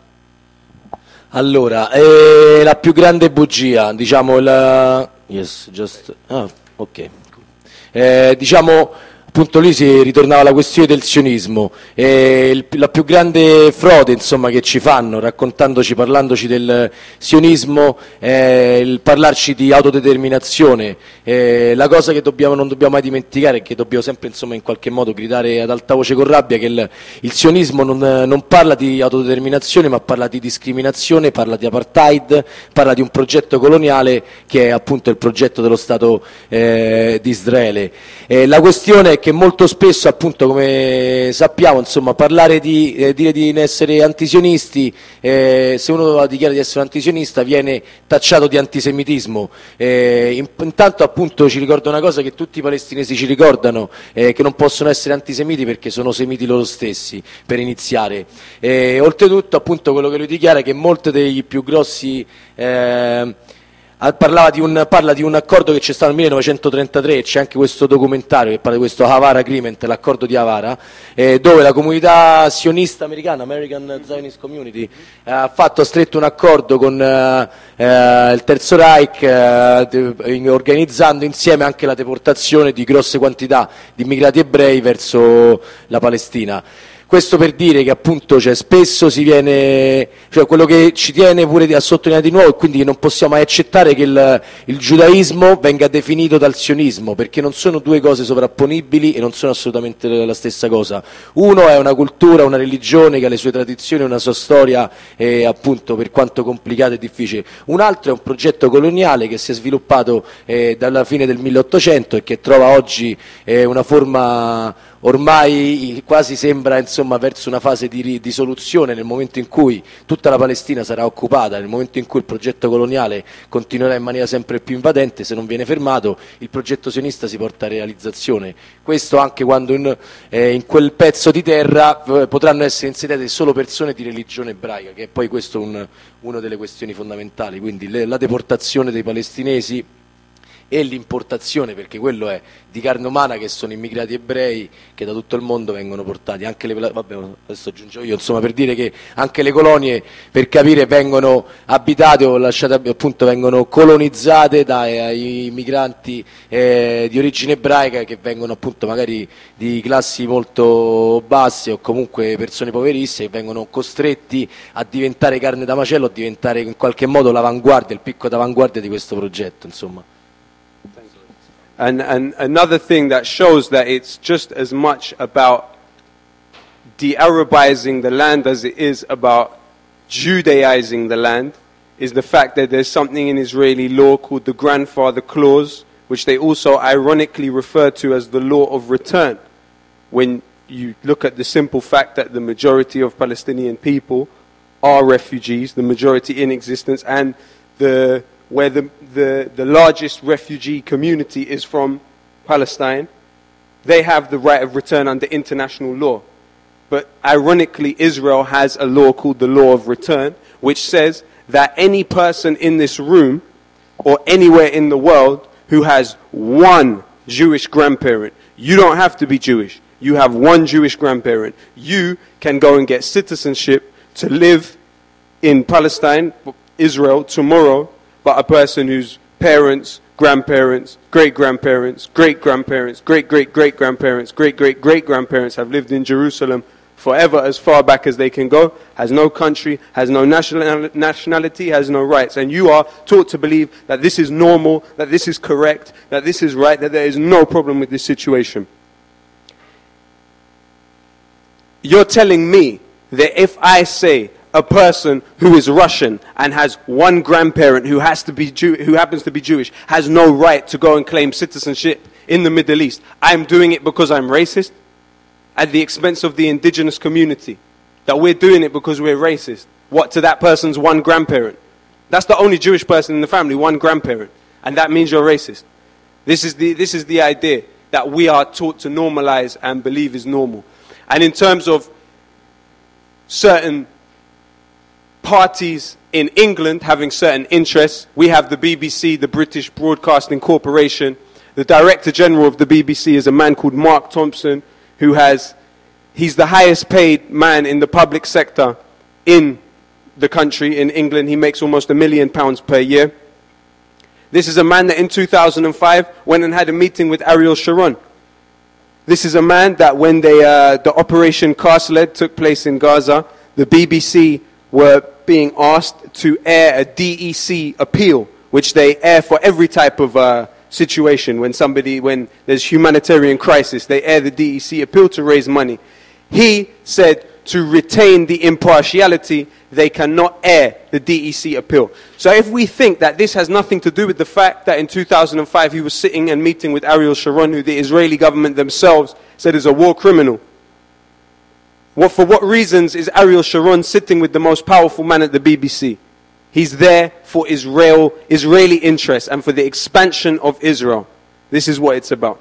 Allora, eh, la più grande bugia, diciamo, la... Yes, just... Ah, ok. Eh, diciamo... Appunto lì si ritornava alla questione del sionismo, e il, la più grande frode insomma che ci fanno raccontandoci, parlandoci del sionismo, è il parlarci di autodeterminazione. Eh, la cosa che dobbiamo, non dobbiamo mai dimenticare è che dobbiamo sempre insomma in qualche modo gridare ad alta voce con rabbia che il, il sionismo non, non parla di autodeterminazione, ma parla di discriminazione, parla di apartheid, parla di un progetto coloniale che è appunto il progetto dello Stato eh, di Israele. Eh, la questione è che molto spesso, appunto, come sappiamo, insomma, parlare di eh, dire di essere antisionisti, eh, se uno dichiara di essere antisionista viene tacciato di antisemitismo. Eh, in, intanto, appunto, ci ricorda una cosa che tutti i palestinesi ci ricordano, eh, che non possono essere antisemiti perché sono semiti loro stessi, per iniziare. Eh, oltretutto, appunto, quello che lui dichiara è che molti dei più grossi... Eh, Parlava di un, parla di un accordo che c'è stato nel millenovecentotrentatré, c'è anche questo documentario che parla di questo Havara Agreement, l'accordo di Havara, eh, dove la comunità sionista americana, American Zionist Community, eh, ha fatto ha stretto un accordo con eh, eh, il Terzo Reich, eh, organizzando insieme anche la deportazione di grosse quantità di immigrati ebrei verso la Palestina. Questo per dire che appunto cioè, spesso si viene, cioè quello che ci tiene pure a sottolineare di nuovo è quindi che non possiamo mai accettare che il, il giudaismo venga definito dal sionismo, perché non sono due cose sovrapponibili e non sono assolutamente la stessa cosa. Uno è una cultura, una religione che ha le sue tradizioni, una sua storia, eh, appunto per quanto complicata e difficile. Un altro è un progetto coloniale che si è sviluppato eh, dalla fine del milleottocento e che trova oggi eh, una forma ormai quasi sembra insomma verso una fase di, di soluzione nel momento in cui tutta la Palestina sarà occupata, nel momento in cui il progetto coloniale continuerà in maniera sempre più invadente, se non viene fermato il progetto sionista si porta a realizzazione. Questo anche quando in, eh, in quel pezzo di terra eh, potranno essere insediate solo persone di religione ebraica, che è poi questo un, una delle questioni fondamentali, quindi le, la deportazione dei palestinesi e l'importazione, perché quello è, di carne umana, che sono immigrati ebrei che da tutto il mondo vengono portati, anche le, vabbè, adesso aggiungo io, insomma, per dire che anche le colonie, per capire, vengono abitate o lasciate, appunto vengono colonizzate dai migranti eh, di origine ebraica, che vengono appunto magari di classi molto basse o comunque persone poverissime, che vengono costretti a diventare carne da macello, a diventare in qualche modo l'avanguardia, il picco d'avanguardia di questo progetto, insomma. And, and another thing that shows that it's just as much about de-Arabizing the land as it is about Judaizing the land is the fact that there's something in Israeli law called the grandfather clause, which they also ironically refer to as the law of return. When you look at the simple fact that the majority of Palestinian people are refugees, the majority in existence, and the where the, the, the largest refugee community is from Palestine, they have the right of return under international law. But ironically, Israel has a law called the law of return, which says that any person in this room or anywhere in the world who has one Jewish grandparent, you don't have to be Jewish, you have one Jewish grandparent, you can go and get citizenship to live in Palestine, Israel, tomorrow. But a person whose parents, grandparents, great-grandparents, great-grandparents, great-great-great-grandparents, great-great-great-grandparents have lived in Jerusalem forever, as far back as they can go, has no country, has no national, nationality, has no rights. And you are taught to believe that this is normal, that this is correct, that this is right, that there is no problem with this situation. You're telling me that if I say a person who is Russian and has one grandparent who has to be Jew- who happens to be Jewish has no right to go and claim citizenship in the Middle East, I'm doing it because I'm racist at the expense of the indigenous community, that we're doing it because we're racist? What, to that person's one grandparent? That's the only Jewish person in the family, one grandparent, and that means you're racist. This is the this is the idea that we are taught to normalize and believe is normal. And in terms of certain parties in England having certain interests, we have the B B C, the British Broadcasting Corporation. The Director General of the B B C is a man called Mark Thompson, who has, he's the highest paid man in the public sector in the country, in England. He makes almost a million pounds per year. This is a man that in two thousand five went and had a meeting with Ariel Sharon. This is a man that when they, uh, the Operation Cast Lead took place in Gaza, the B B C were being asked to air a D E C appeal, which they air for every type of uh, situation. When somebody, when there's humanitarian crisis, they air the D E C appeal to raise money. He said to retain the impartiality, they cannot air the D E C appeal. So if we think that this has nothing to do with the fact that in two thousand five he was sitting and meeting with Ariel Sharon, who the Israeli government themselves said is a war criminal, What, for what reasons is Ariel Sharon sitting with the most powerful man at the B B C? He's there for Israel, Israeli interests and for the expansion of Israel. This is what it's about.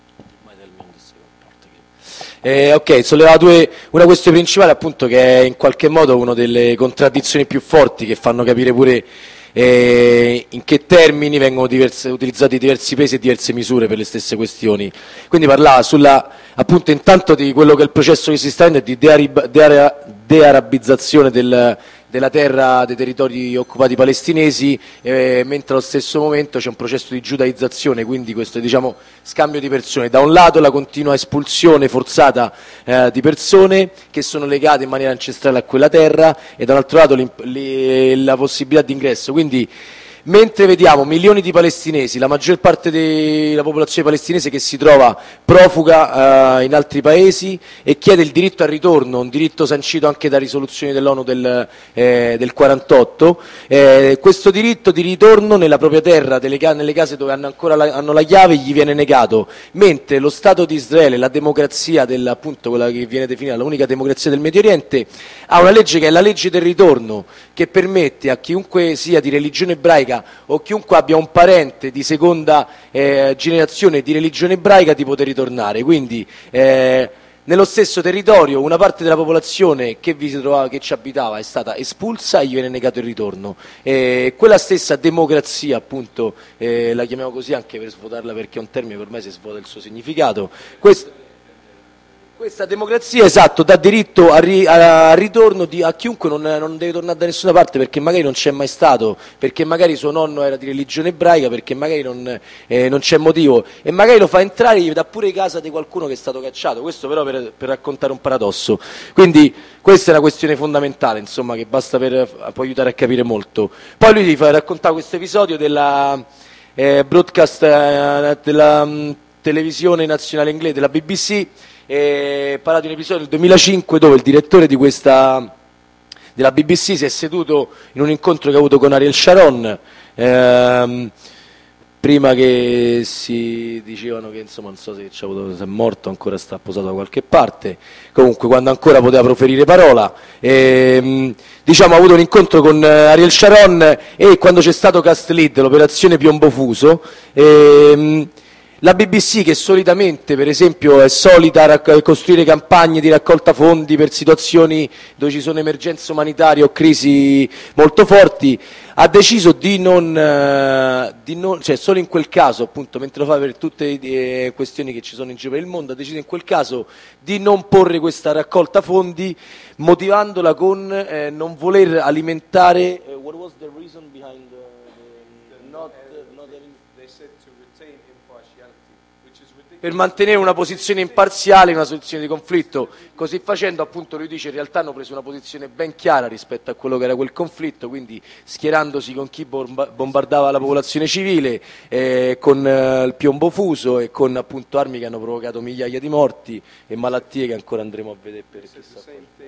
Eh, ok, solleva due, una questione principale, appunto, che è in qualche modo una delle contraddizioni più forti, che fanno capire pure eh, in che termini vengono diverse, utilizzati diversi pesi e diverse misure per le stesse questioni. Quindi parlava sulla, appunto, intanto di quello che è il processo che si sta avendo di dearabizzazione del, della terra, dei territori occupati palestinesi, eh, mentre allo stesso momento c'è un processo di giudaizzazione, quindi questo, diciamo, scambio di persone. Da un lato la continua espulsione forzata eh, di persone che sono legate in maniera ancestrale a quella terra, e dall'altro lato la possibilità di ingresso. Quindi mentre vediamo milioni di palestinesi, la maggior parte della popolazione palestinese che si trova profuga eh, in altri paesi e chiede il diritto al ritorno, un diritto sancito anche da risoluzioni dell'ONU del, eh, del quarantotto, eh, questo diritto di ritorno nella propria terra, delle, nelle case dove hanno ancora la, hanno la chiave, gli viene negato, mentre lo Stato di Israele, la democrazia, del, appunto quella che viene definita l'unica democrazia del Medio Oriente, ha una legge che è la legge del ritorno, che permette a chiunque sia di religione ebraica o chiunque abbia un parente di seconda eh, generazione di religione ebraica di poter ritornare. Quindi eh, nello stesso territorio una parte della popolazione che, vi si trovava, che ci abitava è stata espulsa e gli viene negato il ritorno. E quella stessa democrazia, appunto, eh, la chiamiamo così anche per svuotarla perché è un termine che ormai si svuota il suo significato, questo, questa democrazia, esatto, dà diritto al ri, a, a ritorno di, a chiunque non, non deve tornare da nessuna parte perché magari non c'è mai stato, perché magari suo nonno era di religione ebraica, perché magari non, eh, non c'è motivo, e magari lo fa entrare e gli dà pure casa di qualcuno che è stato cacciato. Questo però per, per raccontare un paradosso. Quindi questa è una questione fondamentale, insomma, che basta per può aiutare a capire molto. Poi lui ti fa raccontare questo episodio della eh, broadcast eh, della mh, televisione nazionale inglese, della B B C. E parlato di un episodio del duemilacinque dove il direttore di questa della B B C si è seduto in un incontro che ha avuto con Ariel Sharon ehm, prima che si dicevano che insomma non so se, c'è avuto, se è morto, ancora sta posato da qualche parte, comunque quando ancora poteva proferire parola, ehm, diciamo ha avuto un incontro con Ariel Sharon e quando c'è stato Cast Lead, l'operazione Piombo Fuso, ehm, la B B C, che solitamente per esempio è solita rac- costruire campagne di raccolta fondi per situazioni dove ci sono emergenze umanitarie o crisi molto forti, ha deciso di non, eh, di non cioè solo in quel caso, appunto, mentre lo fa per tutte le eh, questioni che ci sono in giro per il mondo, ha deciso in quel caso di non porre questa raccolta fondi, motivandola con eh, non voler alimentare uh, what was the reason behind the, the, not, not they said to retain per mantenere una posizione imparziale in una situazione di conflitto. Così facendo, appunto, lui dice in realtà hanno preso una posizione ben chiara rispetto a quello che era quel conflitto, quindi schierandosi con chi bombardava la popolazione civile, eh, con eh, il piombo fuso e con appunto armi che hanno provocato migliaia di morti e malattie che ancora andremo a vedere per chissà quanto.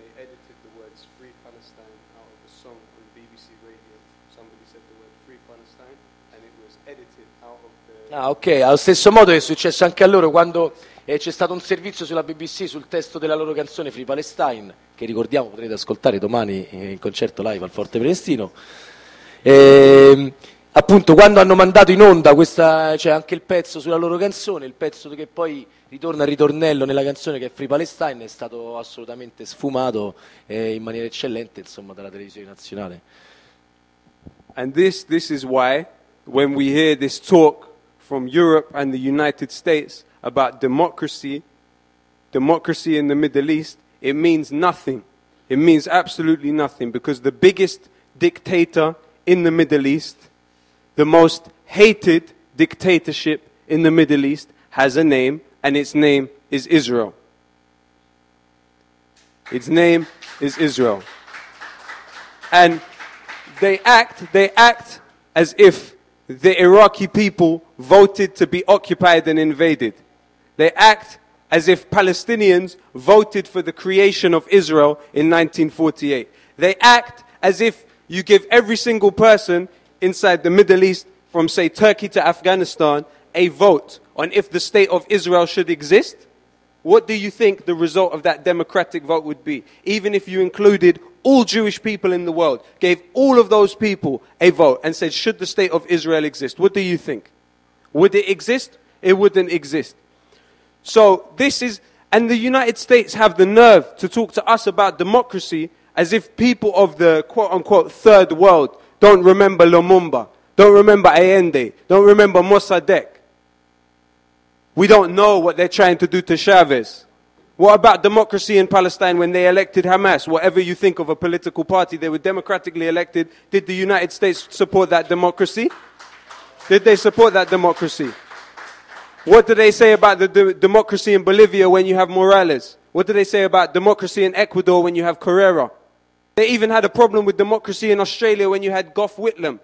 Ah, ok, allo stesso modo è successo anche a loro quando eh, c'è stato un servizio sulla B B C sul testo della loro canzone Free Palestine, che ricordiamo potrete ascoltare domani in concerto live al Forte Prenestina. E, appunto, quando hanno mandato in onda questa, c'è cioè anche il pezzo sulla loro canzone, il pezzo che poi ritorna al ritornello nella canzone che è Free Palestine, è stato assolutamente sfumato eh, in maniera eccellente, insomma, dalla televisione nazionale. And this this is why when we hear this talk from Europe and the United States about democracy, democracy in the Middle East, it means nothing. It means absolutely nothing, because the biggest dictator in the Middle East, the most hated dictatorship in the Middle East, has a name, and its name is Israel. Its name is Israel. And they act, they act as if the Iraqi people voted to be occupied and invaded. They act as if Palestinians voted for the creation of Israel in nineteen forty-eight. They act as if you give every single person inside the Middle East, from say Turkey to Afghanistan, a vote on if the state of Israel should exist. What do you think the result of that democratic vote would be? Even if you included all Jewish people in the world, gave all of those people a vote and said, should the state of Israel exist? What do you think? Would it exist? It wouldn't exist. So this is, and the United States have the nerve to talk to us about democracy as if people of the quote-unquote third world don't remember Lumumba, don't remember Allende, don't remember Mossadegh. We don't know what they're trying to do to Chavez. What about democracy in Palestine when they elected Hamas? Whatever you think of a political party, they were democratically elected. Did the United States support that democracy? Did they support that democracy? What do they say about the de- democracy in Bolivia when you have Morales? What do they say about democracy in Ecuador when you have Carrera? They even had a problem with democracy in Australia when you had Gough Whitlam.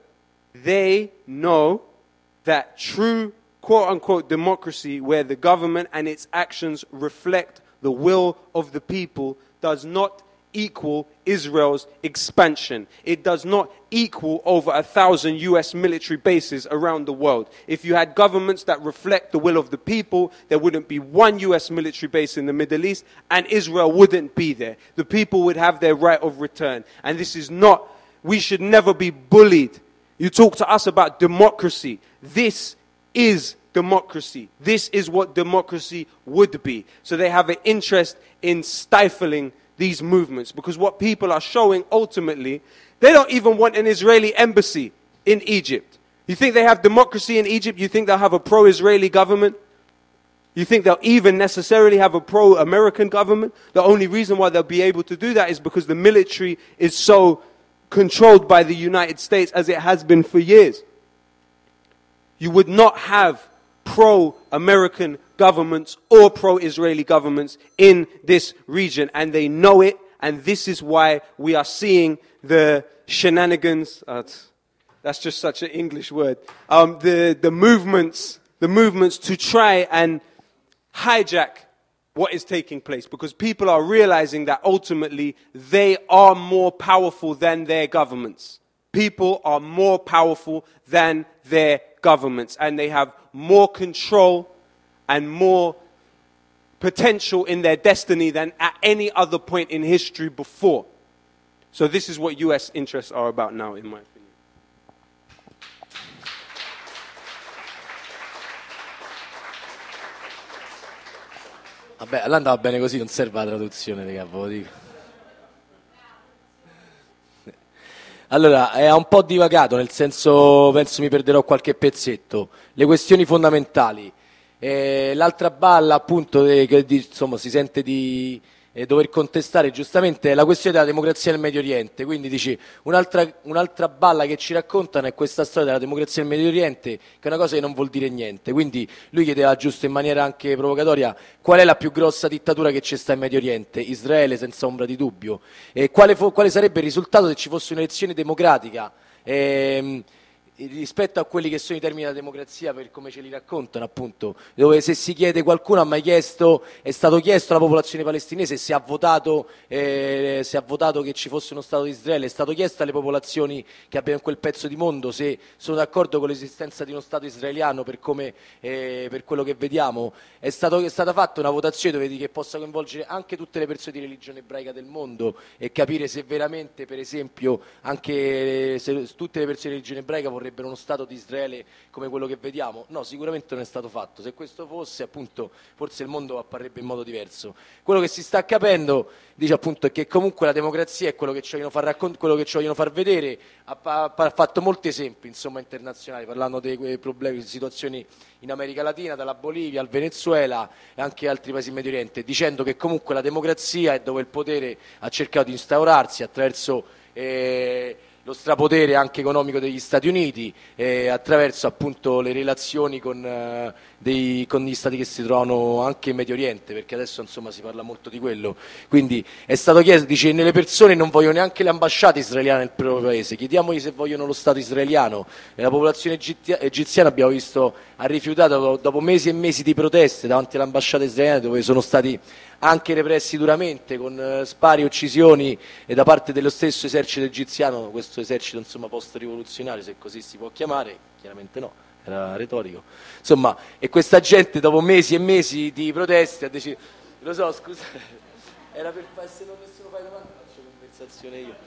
they know that true quote-unquote democracy, where the government and its actions reflect the will of the people, does not equal Israel's expansion. It does not equal over a thousand U S military bases around the world. If you had governments that reflect the will of the people, there wouldn't be one U S military base in the Middle East, and Israel wouldn't be there. The people would have their right of return. And this is not, we should never be bullied. You talk to us about democracy. This is democracy. This is what democracy would be. So they have an interest in stifling these movements, because what people are showing ultimately, they don't even want an Israeli embassy in Egypt. You think they have democracy in Egypt? You think they'll have a pro-Israeli government? You think they'll even necessarily have a pro-American government? The only reason why they'll be able to do that is because the military is so controlled by the United States, as it has been for years. You would not have pro-American governments or pro-Israeli governments in this region, and they know it, and this is why we are seeing the shenanigans, uh, that's just such an English word, um, the, the movements, the movements to try and hijack what is taking place, because people are realizing that ultimately they are more powerful than their governments. People are more powerful than their governments, and they have more control and more potential in their destiny than at any other point in history before. So this is what U S interests are about now, in my opinion. Vabbè, allora andava bene così, non serve la traduzione, raga, ve lo dico. Allora, è un po' divagato, nel senso, penso mi perderò qualche pezzetto. Le questioni fondamentali. Eh, l'altra balla, appunto, eh, che di, insomma, si sente di eh, dover contestare giustamente, è la questione della democrazia nel Medio Oriente. Quindi dici, un'altra, un'altra balla che ci raccontano è questa storia della democrazia nel Medio Oriente, che è una cosa che non vuol dire niente. Quindi lui chiedeva, giusto in maniera anche provocatoria, qual è la più grossa dittatura che c'è sta in Medio Oriente? Israele, senza ombra di dubbio. E quale, fo- quale sarebbe il risultato se ci fosse un'elezione democratica? Ehm, rispetto a quelli che sono i termini della democrazia, per come ce li raccontano, appunto, dove se si chiede, qualcuno ha mai chiesto, è stato chiesto alla popolazione palestinese se ha votato, eh, se ha votato che ci fosse uno Stato di Israele, è stato chiesto alle popolazioni che abbiano in quel pezzo di mondo se sono d'accordo con l'esistenza di uno Stato israeliano, per come, eh, per quello che vediamo. È, stato, è stata fatta una votazione dove che possa coinvolgere anche tutte le persone di religione ebraica del mondo e capire se veramente, per esempio, anche se tutte le persone di religione ebraica vorrebbero uno Stato di Israele come quello che vediamo. No, sicuramente non è stato fatto. Se questo fosse, appunto, forse il mondo apparebbe in modo diverso. Quello che si sta capendo, dice, appunto, è che comunque la democrazia è quello che ci vogliono far raccont- quello che ci vogliono far vedere. Ha, ha, ha fatto molti esempi, insomma, internazionali, parlando dei problemi, situazioni in America Latina, dalla Bolivia al Venezuela e anche altri paesi in Medio Oriente, dicendo che comunque la democrazia è dove il potere ha cercato di instaurarsi attraverso eh, lo strapotere anche economico degli Stati Uniti, eh, attraverso appunto le relazioni con, eh, dei, con gli Stati che si trovano anche in Medio Oriente, perché adesso insomma si parla molto di quello. Quindi è stato chiesto, dice, le persone non vogliono neanche le ambasciate israeliane nel proprio paese, chiediamogli se vogliono lo Stato israeliano. E la popolazione egizia- egiziana, abbiamo visto, ha rifiutato dopo mesi e mesi di proteste davanti all'ambasciata israeliana, dove sono stati anche repressi duramente con eh, spari e uccisioni e da parte dello stesso esercito egiziano, questo esercito insomma post-rivoluzionario, se così si può chiamare, chiaramente no, era retorico. Insomma, e questa gente dopo mesi e mesi di proteste ha deciso, lo so, scusa, era per fare, se non nessuno fa domande faccio conversazione io.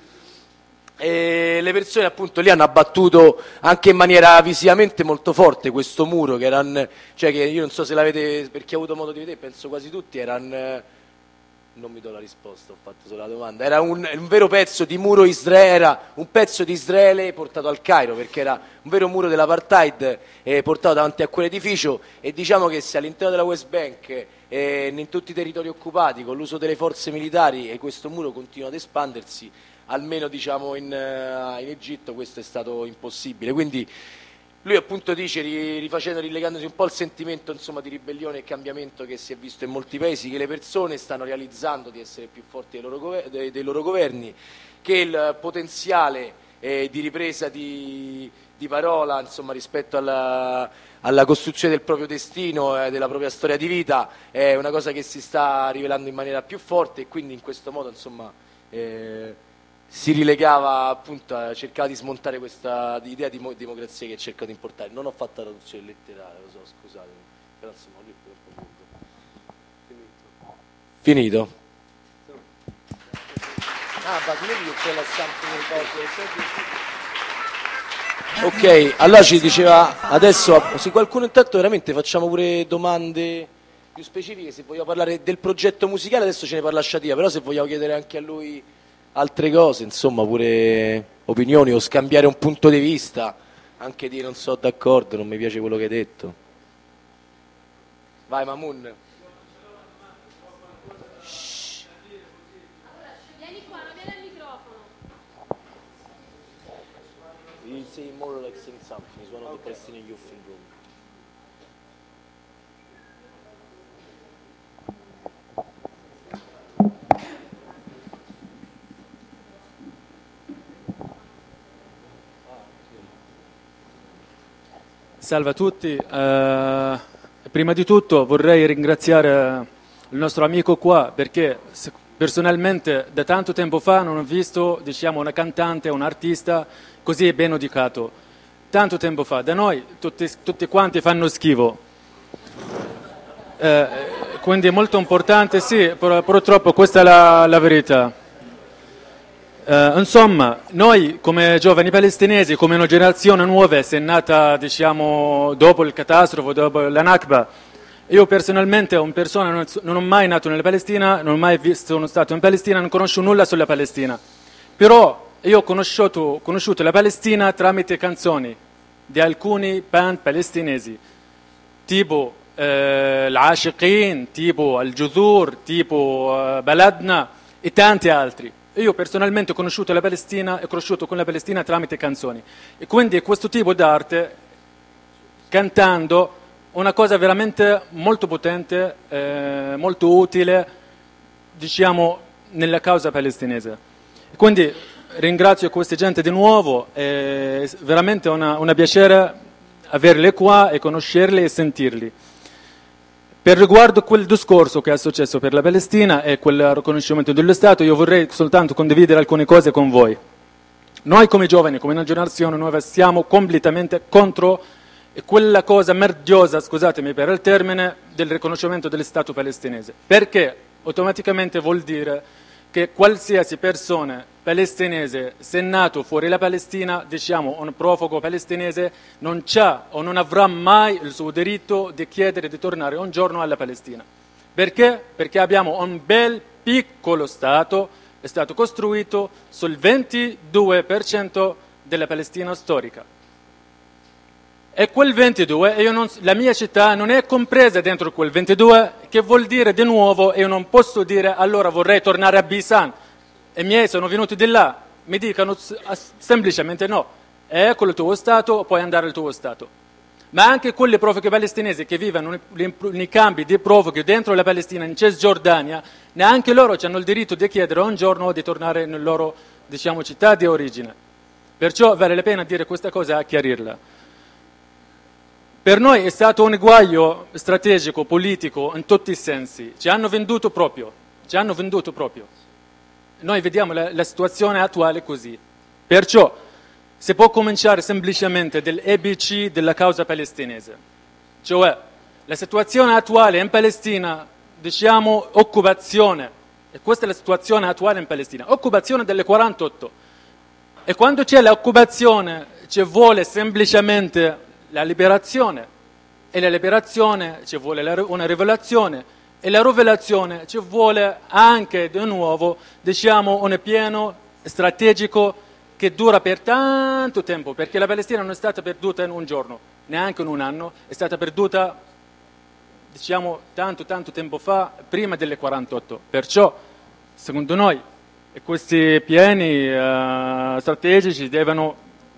E le persone appunto lì hanno abbattuto anche in maniera visivamente molto forte questo muro, che erano, cioè che io non so se l'avete, per chi ha avuto modo di vedere, penso quasi tutti, erano, non mi do la risposta, ho fatto solo la domanda, era un, un vero pezzo di muro Israele, era un pezzo di Israele portato al Cairo, perché era un vero muro dell'apartheid eh, portato davanti a quell'edificio. E diciamo che se all'interno della West Bank eh, in tutti i territori occupati con l'uso delle forze militari e questo muro continua ad espandersi, almeno diciamo in, uh, in Egitto questo è stato impossibile. Quindi lui appunto dice, rifacendo, rilegandosi un po' al sentimento insomma di ribellione e cambiamento che si è visto in molti paesi, che le persone stanno realizzando di essere più forti dei loro, gover- dei, dei loro governi, che il potenziale eh, di ripresa di, di di parola, insomma, rispetto alla, alla costruzione del proprio destino e eh, della propria storia di vita, è una cosa che si sta rivelando in maniera più forte, e quindi in questo modo, insomma, eh, si rilegava, appunto, a, cercava di smontare questa idea di mo- democrazia che cerca di importare. Non ho fatto la traduzione letterale, lo so, scusatemi, però insomma lui è un po' lungo. Finito. Ah, but maybe you tell us something about the... Ok, allora ci diceva adesso, se qualcuno intanto veramente facciamo pure domande più specifiche, se vogliamo parlare del progetto musicale adesso ce ne parla Shadia, però se vogliamo chiedere anche a lui altre cose, insomma, pure opinioni o scambiare un punto di vista, anche di non so d'accordo, non mi piace quello che hai detto. Vai Mamun. He's saying more like saying something. He's one of the Palestinian youth in Rome. Salve a tutti. Uh, prima di tutto vorrei ringraziare il nostro amico qua perché personalmente da tanto tempo fa non ho visto, diciamo, una cantante, un artista così ben educato. Tanto tempo fa. Da noi tutti, tutti quanti fanno schifo. Eh, quindi è molto importante, sì, pur, purtroppo questa è la, la verità. Eh, insomma, noi come giovani palestinesi, come una generazione nuova, se è nata, diciamo, dopo il catastrofo, dopo la Nakba, io personalmente una persona, non, non ho mai nato nella Palestina, non ho mai visto, sono stato in Palestina, non conosco nulla sulla Palestina. Però io ho conosciuto, conosciuto la Palestina tramite canzoni di alcuni band palestinesi, tipo eh, l'Ashiqin, tipo Al-Juzur, tipo eh, Baladna e tanti altri. Io personalmente ho conosciuto la Palestina e ho conosciuto con la Palestina tramite canzoni. E quindi questo tipo d'arte, cantando, una cosa veramente molto potente, eh, molto utile, diciamo, nella causa palestinese. E quindi ringrazio questa gente di nuovo, è veramente una, una piacere averli qua e conoscerli e sentirli. Per riguardo quel discorso che è successo per la Palestina e quel riconoscimento dello Stato, io vorrei soltanto condividere alcune cose con voi. Noi come giovani, come una generazione nuova, siamo completamente contro quella cosa merdiosa, scusatemi per il termine, del riconoscimento dello Stato palestinese. Perché automaticamente vuol dire che qualsiasi persona palestinese, se è nato fuori la Palestina, diciamo un profugo palestinese, non c'ha o non avrà mai il suo diritto di chiedere di tornare un giorno alla Palestina. Perché? Perché abbiamo un bel piccolo Stato, è stato costruito sul ventidue per cento della Palestina storica. E quel ventidue, io non, la mia città non è compresa dentro quel ventidue, che vuol dire di nuovo, io non posso dire allora vorrei tornare a Bisan, e i miei sono venuti di là, mi dicono semplicemente no, ecco il tuo Stato, puoi andare al tuo Stato. Ma anche quelle profughi palestinesi che vivono nei campi di profughi dentro la Palestina, in Cisgiordania, neanche loro hanno il diritto di chiedere un giorno di tornare nella loro, diciamo, città di origine. Perciò vale la pena dire questa cosa e chiarirla. Per noi è stato un guaio strategico, politico, in tutti i sensi. Ci hanno venduto proprio, ci hanno venduto proprio. Noi vediamo la, la situazione attuale così. Perciò si può cominciare semplicemente dall'A B C della causa palestinese. Cioè, la situazione attuale in Palestina, diciamo, occupazione. E questa è la situazione attuale in Palestina. Occupazione delle quarantotto. E quando c'è l'occupazione, ci vuole semplicemente la liberazione, e la liberazione ci vuole una rivelazione, e la rivelazione ci vuole anche di nuovo, diciamo, un piano strategico che dura per tanto tempo, perché la Palestina non è stata perduta in un giorno, neanche in un anno, è stata perduta, diciamo, tanto tanto tempo fa, prima delle quarantotto. Perciò, secondo noi, questi piani uh, strategici devono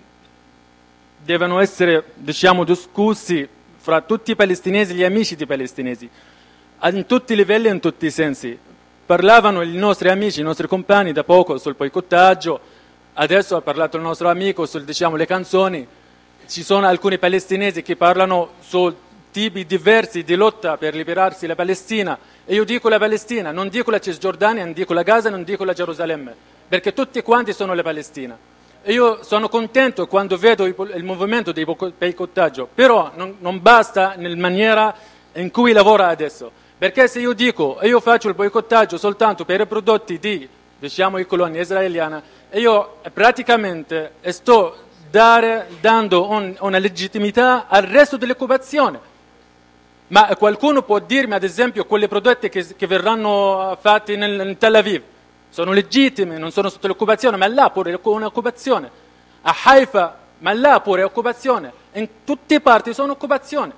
devono essere, diciamo, discussi fra tutti i palestinesi e gli amici dei palestinesi, in tutti i livelli e in tutti i sensi. Parlavano i nostri amici, i nostri compagni da poco sul boicottaggio, adesso ha parlato il nostro amico sul, diciamo, le canzoni. ci sono alcuni palestinesi che parlano su tipi diversi di lotta per liberarsi la Palestina, e io dico la Palestina, non dico la Cisgiordania, non dico la Gaza, non dico la Gerusalemme, perché tutti quanti sono la Palestina. E io sono contento quando vedo il movimento di boicottaggio, però non, non basta nella maniera in cui lavora adesso, perché se io dico e io faccio il boicottaggio soltanto per i prodotti di, diciamo, i colonia israeliana, e io praticamente sto dare, dando un, una legittimità al resto dell'occupazione. Ma qualcuno può dirmi, ad esempio, quelle prodotti che, che verranno fatti nel, in Tel Aviv sono legittimi, non sono sotto l'occupazione, ma là pure è un'occupazione. A Haifa, ma là pure è occupazione. In tutte le parti sono occupazione.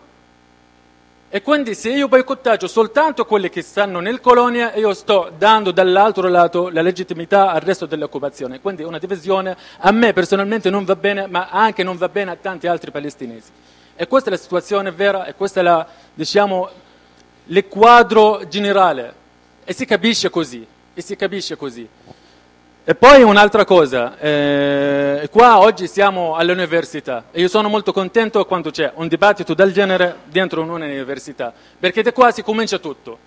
E quindi se io boicottaggio soltanto quelli che stanno nel colonia, io sto dando dall'altro lato la legittimità al resto dell'occupazione. Quindi una divisione a me personalmente non va bene, ma anche non va bene a tanti altri palestinesi. E questa è la situazione vera, e questo è la, diciamo, il quadro generale. E si capisce così, e si capisce così. E poi un'altra cosa, eh, qua oggi siamo all'università e io sono molto contento quando c'è un dibattito del genere dentro un'università, perché da qua si comincia tutto.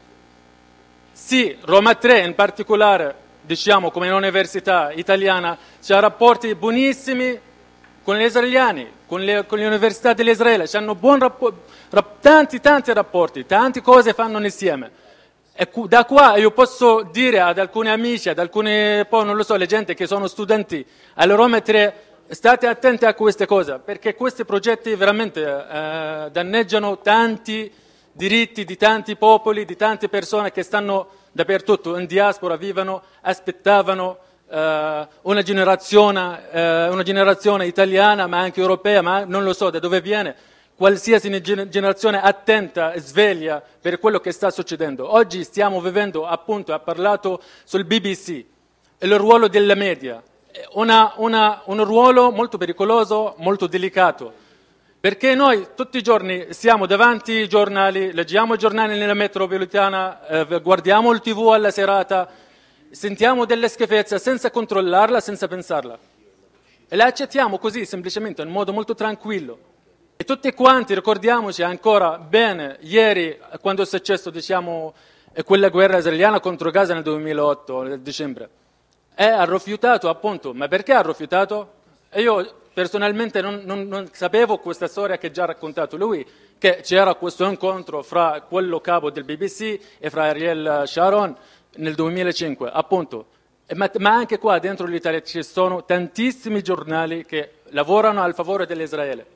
Sì, Roma tre in particolare, diciamo come un'università italiana, c'ha rapporti buonissimi con gli israeliani, con le, con le università dell'Israele, hanno buon rappo- rap- tanti tanti rapporti, tante cose fanno insieme. E da qua io posso dire ad alcuni amici, ad alcune, poi non lo so, le gente che sono studenti alla Roma tre, state attenti a queste cose, perché questi progetti veramente eh, danneggiano tanti diritti di tanti popoli, di tante persone che stanno dappertutto, in diaspora, vivono, aspettavano eh, una generazione, eh, una generazione italiana, ma anche europea, ma non lo so da dove viene, qualsiasi generazione attenta e sveglia per quello che sta succedendo. Oggi stiamo vivendo, appunto, ha parlato sul B B C, il ruolo della media, una, una, un ruolo molto pericoloso, molto delicato, perché noi tutti i giorni siamo davanti ai giornali, leggiamo i giornali nella metropolitana, eh, guardiamo il tivù alla serata, sentiamo delle schifezze senza controllarla, senza pensarla. E la accettiamo così, semplicemente, in modo molto tranquillo. E tutti quanti ricordiamoci ancora bene ieri quando è successo, diciamo, quella guerra israeliana contro Gaza nel duemilaotto, nel dicembre. E ha rifiutato, appunto. Ma perché ha rifiutato? E io personalmente non, non, non sapevo questa storia che ha già raccontato lui, che c'era questo incontro fra quello capo del B B C e fra Ariel Sharon nel duemilacinque, appunto. E ma, ma anche qua dentro l'Italia ci sono tantissimi giornali che lavorano a favore dell'Israele.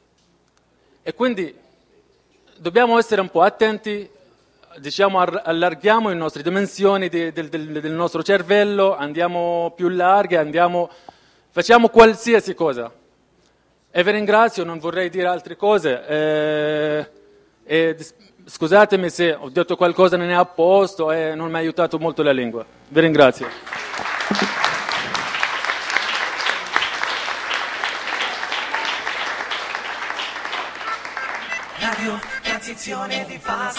E quindi dobbiamo essere un po' attenti, diciamo, allarghiamo le nostre dimensioni di, del, del, del nostro cervello, andiamo più larghe, andiamo, facciamo qualsiasi cosa. E vi ringrazio, non vorrei dire altre cose. Eh, e, scusatemi se ho detto qualcosa non è a posto e non mi ha aiutato molto la lingua. Vi ringrazio. Radio Transizione di fase.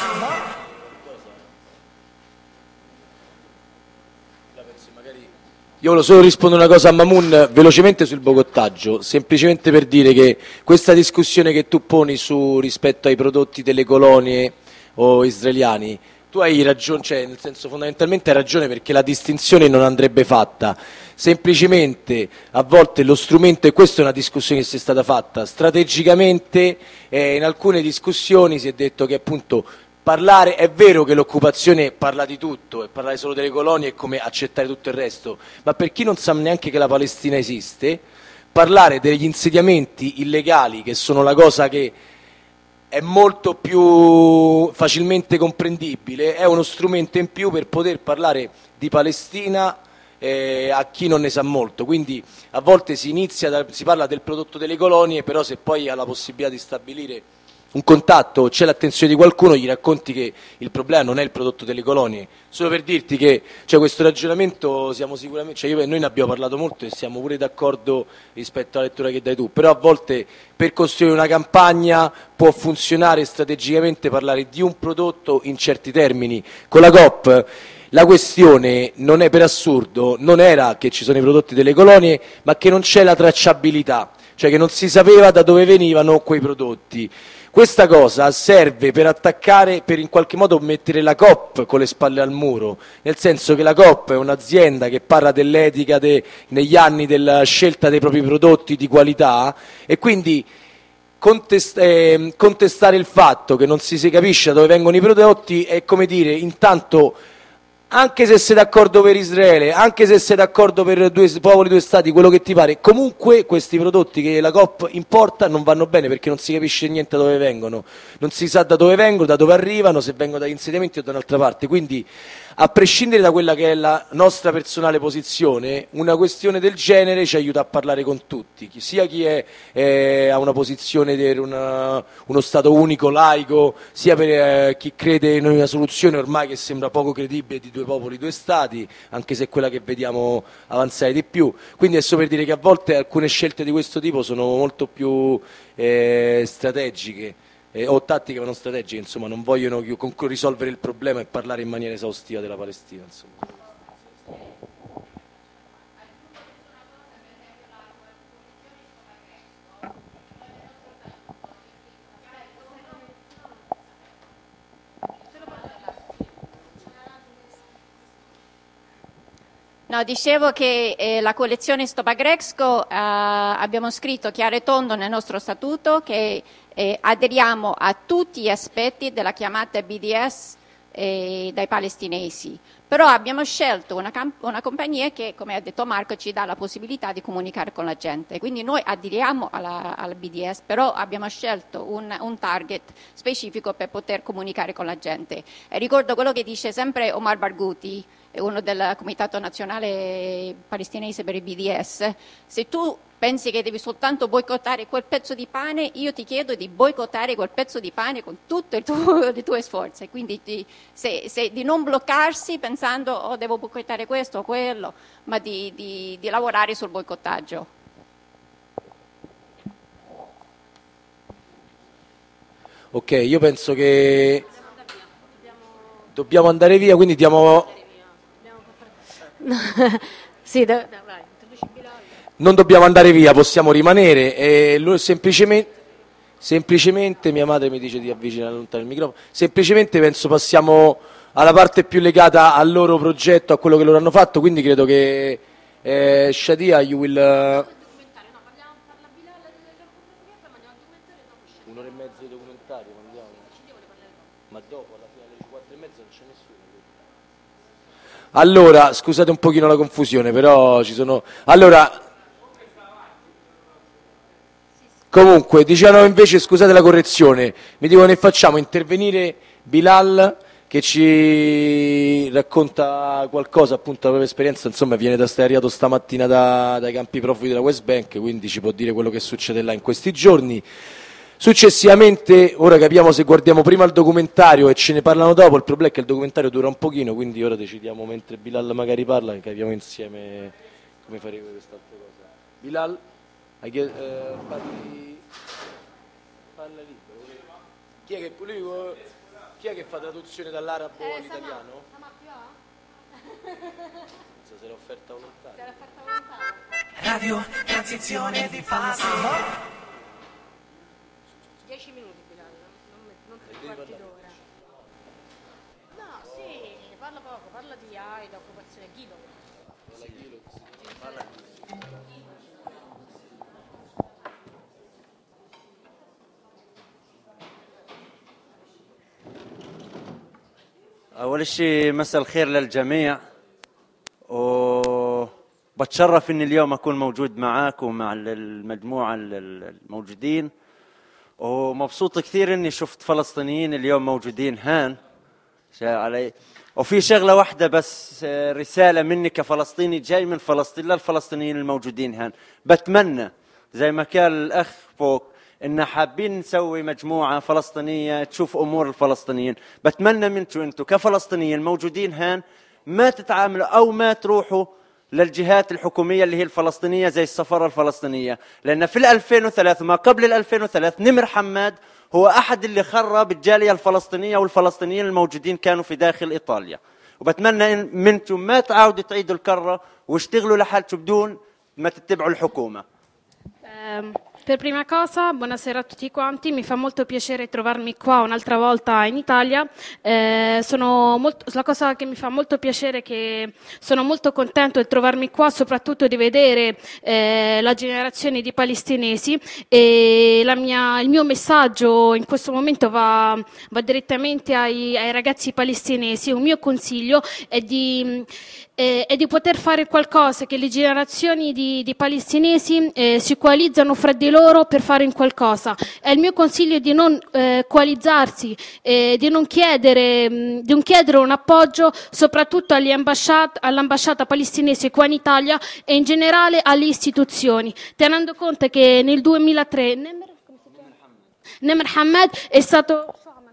Io volevo solo rispondere una cosa a Mamun velocemente sul boicottaggio, semplicemente per dire che questa discussione che tu poni su rispetto ai prodotti delle colonie o israeliani, tu hai ragione, cioè nel senso fondamentalmente hai ragione, perché la distinzione non andrebbe fatta. Semplicemente a volte lo strumento, e questa è una discussione che si è stata fatta strategicamente, eh, in alcune discussioni si è detto che appunto parlare, è vero che l'occupazione parla di tutto, e parlare solo delle colonie è come accettare tutto il resto, ma per chi non sa neanche che la Palestina esiste, parlare degli insediamenti illegali, che sono la cosa che è molto più facilmente comprendibile, è uno strumento in più per poter parlare di Palestina eh, a chi non ne sa molto. Quindi a volte si inizia, da, si parla del prodotto delle colonie, però se poi ha la possibilità di stabilire un contatto, c'è l'attenzione di qualcuno, gli racconti che il problema non è il prodotto delle colonie. Solo per dirti che, cioè, questo ragionamento siamo sicuramente, cioè io e noi ne abbiamo parlato molto e siamo pure d'accordo rispetto alla lettura che dai tu, però a volte per costruire una campagna può funzionare strategicamente parlare di un prodotto in certi termini. Con la COP la questione non è, per assurdo, non era che ci sono i prodotti delle colonie, ma che non c'è la tracciabilità. cioè che non si sapeva da dove venivano quei prodotti. Questa cosa serve per attaccare, per in qualche modo mettere la Coop con le spalle al muro, nel senso che la Coop è un'azienda che parla dell'etica de, negli anni della scelta dei propri prodotti di qualità, e quindi contest, eh, contestare il fatto che non si, si capisce da dove vengono i prodotti è come dire, intanto, anche se sei d'accordo per Israele, anche se sei d'accordo per due popoli, due stati, quello che ti pare, comunque questi prodotti che la Coop importa non vanno bene perché non si capisce niente da dove vengono, non si sa da dove vengono, da dove arrivano, se vengono dagli insediamenti o da un'altra parte. Quindi, a prescindere da quella che è la nostra personale posizione, una questione del genere ci aiuta a parlare con tutti, sia chi è, eh, ha una posizione per una, uno Stato unico, laico, sia per eh, chi crede in una soluzione ormai che sembra poco credibile di due popoli, due Stati, anche se è quella che vediamo avanzare di più. Quindi è solo per dire che a volte alcune scelte di questo tipo sono molto più eh, strategiche. Eh, o tattiche ma non strategiche, insomma, non vogliono risolvere il problema e parlare in maniera esaustiva della Palestina, insomma. No, dicevo che eh, la coalizione Stop Agrexco eh, abbiamo scritto chiaro e tondo nel nostro statuto che eh, aderiamo a tutti gli aspetti della chiamata B D S eh, dai palestinesi, però abbiamo scelto una, una compagnia che, come ha detto Marco, ci dà la possibilità di comunicare con la gente, quindi noi aderiamo alla, alla B D S, però abbiamo scelto un, un target specifico per poter comunicare con la gente. E ricordo quello che dice sempre Omar Barghouti, uno del Comitato Nazionale Palestinese per il B D S, se tu pensi che devi soltanto boicottare quel pezzo di pane, io ti chiedo di boicottare quel pezzo di pane con tutte le tue sforzi, quindi di, se, se, di non bloccarsi pensando oh, devo boicottare questo o quello, ma di, di, di lavorare sul boicottaggio. Ok, io penso che dobbiamo andare via, quindi diamo... sì, da, da, vai, non dobbiamo andare via, possiamo rimanere e lui semplicemente, semplicemente mia madre mi dice di avvicinare lontano il microfono, semplicemente penso passiamo alla parte più legata al loro progetto, a quello che loro hanno fatto, quindi credo che eh, Shadia you will uh... un'ora e mezza di documentario mandiamo. Ma dopo alla fine alle quattro e mezza non c'è nessuno. Allora, scusate un pochino la confusione, però ci sono... Allora, comunque, dicevano invece, scusate la correzione, mi dicono che facciamo intervenire Bilal che ci racconta qualcosa, appunto, la propria esperienza, insomma, viene da stare arrivato stamattina da, dai campi profughi della West Bank, quindi ci può dire quello che succede là in questi giorni. Successivamente, ora capiamo se guardiamo prima il documentario e ce ne parlano dopo, il problema è che il documentario dura un pochino, quindi ora decidiamo mentre Bilal magari parla e capiamo insieme come faremo quest'altra cosa. Bilal, hai chied- eh, parli, parla libero. Chi è che, lui, chi è che fa traduzione dall'arabo eh, all'italiano? Non so se l'ha offerta volontaria. Radio Transizione di Fase. dieci minuti, Bilal, non, non tre quarti d'ora. No, sì, parla poco, parla di A I, di occupazione, Ghilo. Parla أول شيء مساء الخير للجميع وبتشرف إني اليوم أكون موجود معاكم ومع المجموعة الموجودين ومبسوط كثير إني شفت فلسطينيين اليوم موجودين هان علي. وفي شغلة واحدة بس رسالة مني كفلسطيني جاي من فلسطين للفلسطينيين الموجودين هان، بتمنى زي ما كان الأخ فوق إن حابين نسوي مجموعة فلسطينية تشوف أمور الفلسطينيين، بتمنى منكم أنتم كفلسطينيين موجودين هان ما تتعاملوا أو ما تروحوا للجهات الحكومية اللي هي الفلسطينية زي السفارة الفلسطينية، لأن في الألفين وثلاثة ما قبل الألفين وثلاثة نمر حماد هو أحد اللي خرب الجالية الفلسطينية والفلسطينيين الموجودين كانوا في داخل إيطاليا، وبتمنى إن منكم ما تعاودوا تعيدوا الكرة واشتغلوا لحالكم بدون ما تتبعوا الحكومة. Per prima cosa, buonasera a tutti quanti, mi fa molto piacere trovarmi qua un'altra volta in Italia. Eh, sono molto, la cosa che mi fa molto piacere è che sono molto contento di trovarmi qua, soprattutto di vedere eh, la generazione di palestinesi, e la mia, il mio messaggio in questo momento va, va direttamente ai, ai ragazzi palestinesi. Un mio consiglio è di... e di poter fare qualcosa, che le generazioni di, di palestinesi eh, si coalizzano fra di loro per fare in qualcosa. E il mio consiglio è di non eh, coalizzarsi, eh, di non chiedere, mh, di non chiedere un appoggio soprattutto agli ambasciat- all'ambasciata palestinese qua in Italia e in generale alle istituzioni, tenendo conto che nel duemilatré Nemer Hamad è stato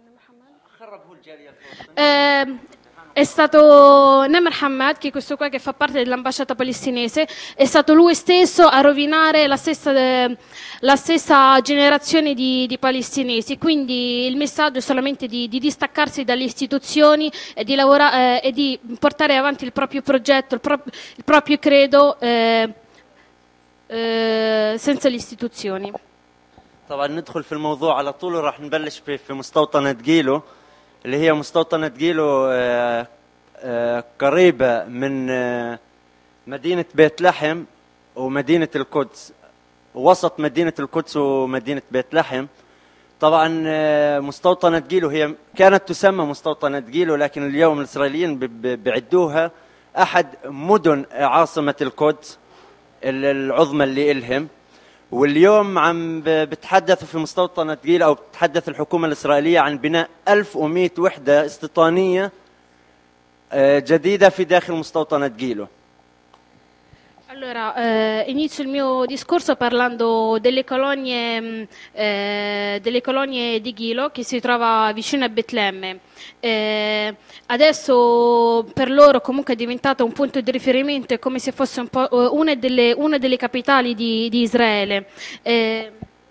eh, È stato Nemer Hamad, che è questo qua che fa parte dell'ambasciata palestinese, è stato lui stesso a rovinare la stessa, eh, la stessa generazione di, di palestinesi. Quindi il messaggio è solamente di, di distaccarsi dalle istituzioni e di, lavora, eh, e di portare avanti il proprio progetto, il, pro, il proprio credo eh, eh, senza le istituzioni. طبعا ندخل في الموضوع على طول وراح نبلش في في مستوطنة جيلو اللي هي مستوطنة جيلو آه، آه، قريبة من آه، مدينة بيت لحم ومدينة القدس، وسط مدينة القدس ومدينة بيت لحم. طبعا آه، مستوطنة جيلو هي كانت تسمى مستوطنة جيلو، لكن اليوم الإسرائيليين ب- ب- بيعدوها أحد مدن عاصمة القدس العظمى اللي إلهم. واليوم عم ب- بتحدثوا في مستوطنة جيلو أو بتحدث الحكومة الإسرائيلية عن بناء ألف ومئة وحدة استيطانية آه، جديدة في داخل مستوطنة جيلو. Allora, eh, inizio il mio discorso parlando delle colonie, mh, eh, delle colonie di Gilo, che si trova vicino a Betlemme. Eh, adesso per loro comunque è diventata un punto di riferimento, è come se fosse un po' eh, una delle, una delle capitali di, di Israele. Eh,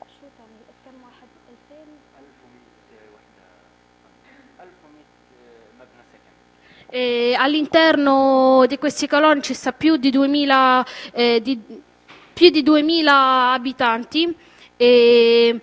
E all'interno di questi coloni ci sta più di duemila, eh, di, più di duemila abitanti e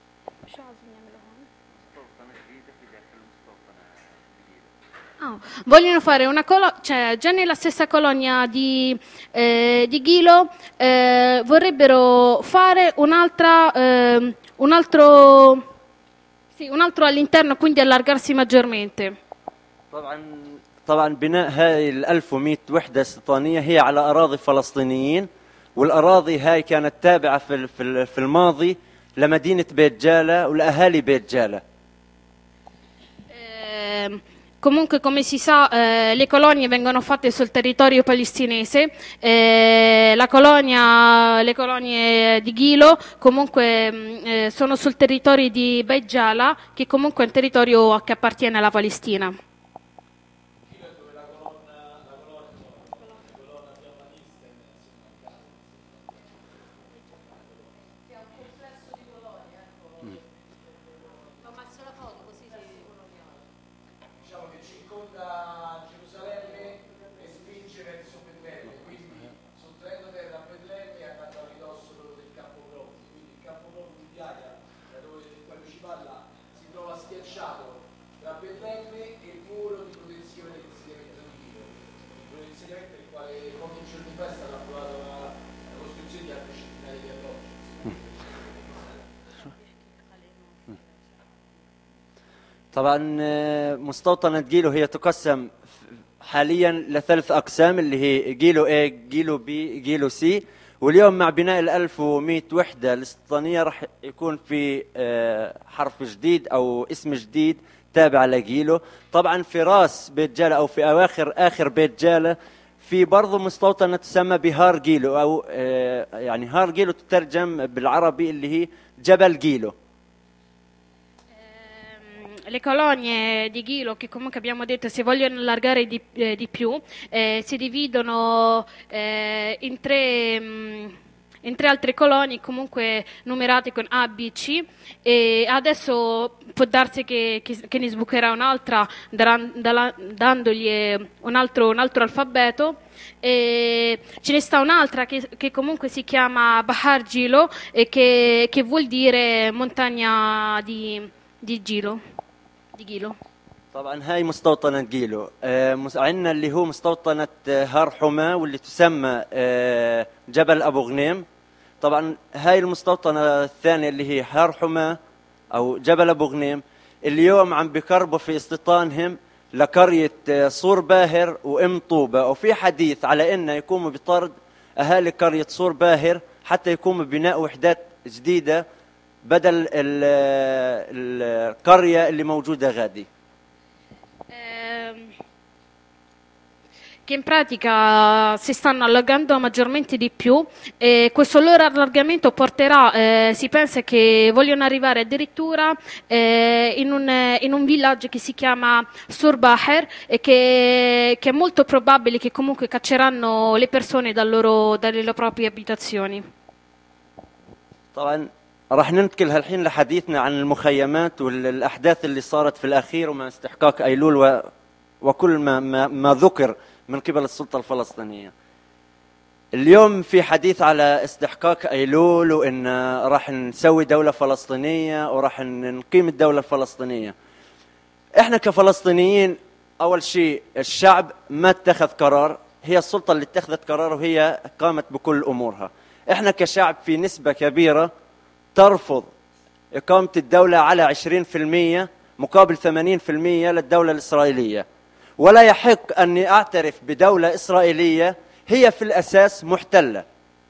oh, vogliono fare una colonia, cioè già nella stessa colonia di, eh, di Gilo eh, vorrebbero fare un'altra, eh, un altro, sì, un altro all'interno, quindi allargarsi maggiormente. طبعا طبعا بناء هاي ال ألف ومئة وحدة استيطانية هي على أراضي فلسطينيين، والأراضي هاي كانت تابعة في ال- في ال- في الماضي لمدينة بيت جالة ولأهالي بيت جالة. Eh, Comunque, come si sa, eh, le colonie vengono fatte sul territorio palestinese. Eh, la colonia, le colonie di Gilo comunque mh, eh, sono sul territorio di Beit Jala, che comunque è un territorio che appartiene alla Palestina. طبعا آه، مستوطنة جيلو هي تقسم حاليا لثلاث أقسام اللي هي جيلو A جيلو B جيلو C. واليوم مع بناء ال ألف ومئة وحدة الاستيطانية راح يكون في آه، حرف جديد أو اسم جديد تابع لجيلو. طبعا في راس بيت جالة أو في أواخر آخر بيت جالة في برضو مستوطنة تسمى بهار جيلو أو آه، يعني هار جيلو تترجم بالعربي اللي هي جبل جيلو. Le colonie di Gilo, che comunque abbiamo detto si vogliono allargare di, eh, di più, eh, si dividono eh, in tre, mh, in tre altre colonie comunque numerate con A, B, C, e adesso può darsi che, che, che ne sbucherà un'altra daran- dalla- dandogli un altro, un altro alfabeto. E ce ne sta un'altra che, che comunque si chiama Bahar Gilo e che, che vuol dire montagna di, di Gilo, di Gilo. طبعا هاي مستوطنة جيلو. آه، مس- عندنا اللي هو مستوطنة آه، هار حماه واللي تسمى آه، جبل أبو غنيم. طبعا هاي المستوطنة الثانية اللي هي هار حماه أو جبل أبو غنيم اليوم عم بقربوا في استيطانهم لقرية آه، صور باهر وأم طوبة، وفي حديث على إنه يقوموا بطرد أهالي قرية صور باهر حتى يقوموا ببناء وحدات جديدة بدل ال- ال- القرية اللي موجودة غادي. Ehm, che in pratica si stanno allargando maggiormente di più e questo loro allargamento porterà, eh, si pensa che vogliono arrivare addirittura eh, in, un, in un villaggio che si chiama Surbaher e che, che è molto probabile che comunque cacceranno le persone dal loro- dalle loro proprie abitazioni. طبعا راح ننتقل هالحين لحديثنا عن المخيمات والأحداث اللي صارت في الأخير وما استحقاق أيلول و... وكل ما, ما, ما ذكر من قبل السلطة الفلسطينية. اليوم في حديث على استحقاق أيلول وإن راح نسوي دولة فلسطينية وراح نقيم الدولة الفلسطينية. إحنا كفلسطينيين أول شيء الشعب ما اتخذ قرار، هي السلطة اللي اتخذت قرار وهي قامت بكل أمورها. إحنا كشعب في نسبة كبيرة ترفض إقامة الدولة على عشرين بالمئة مقابل ثمانين بالمئة للدولة الإسرائيلية، ولا يحق أني أعترف بدولة إسرائيلية هي في الأساس محتلة.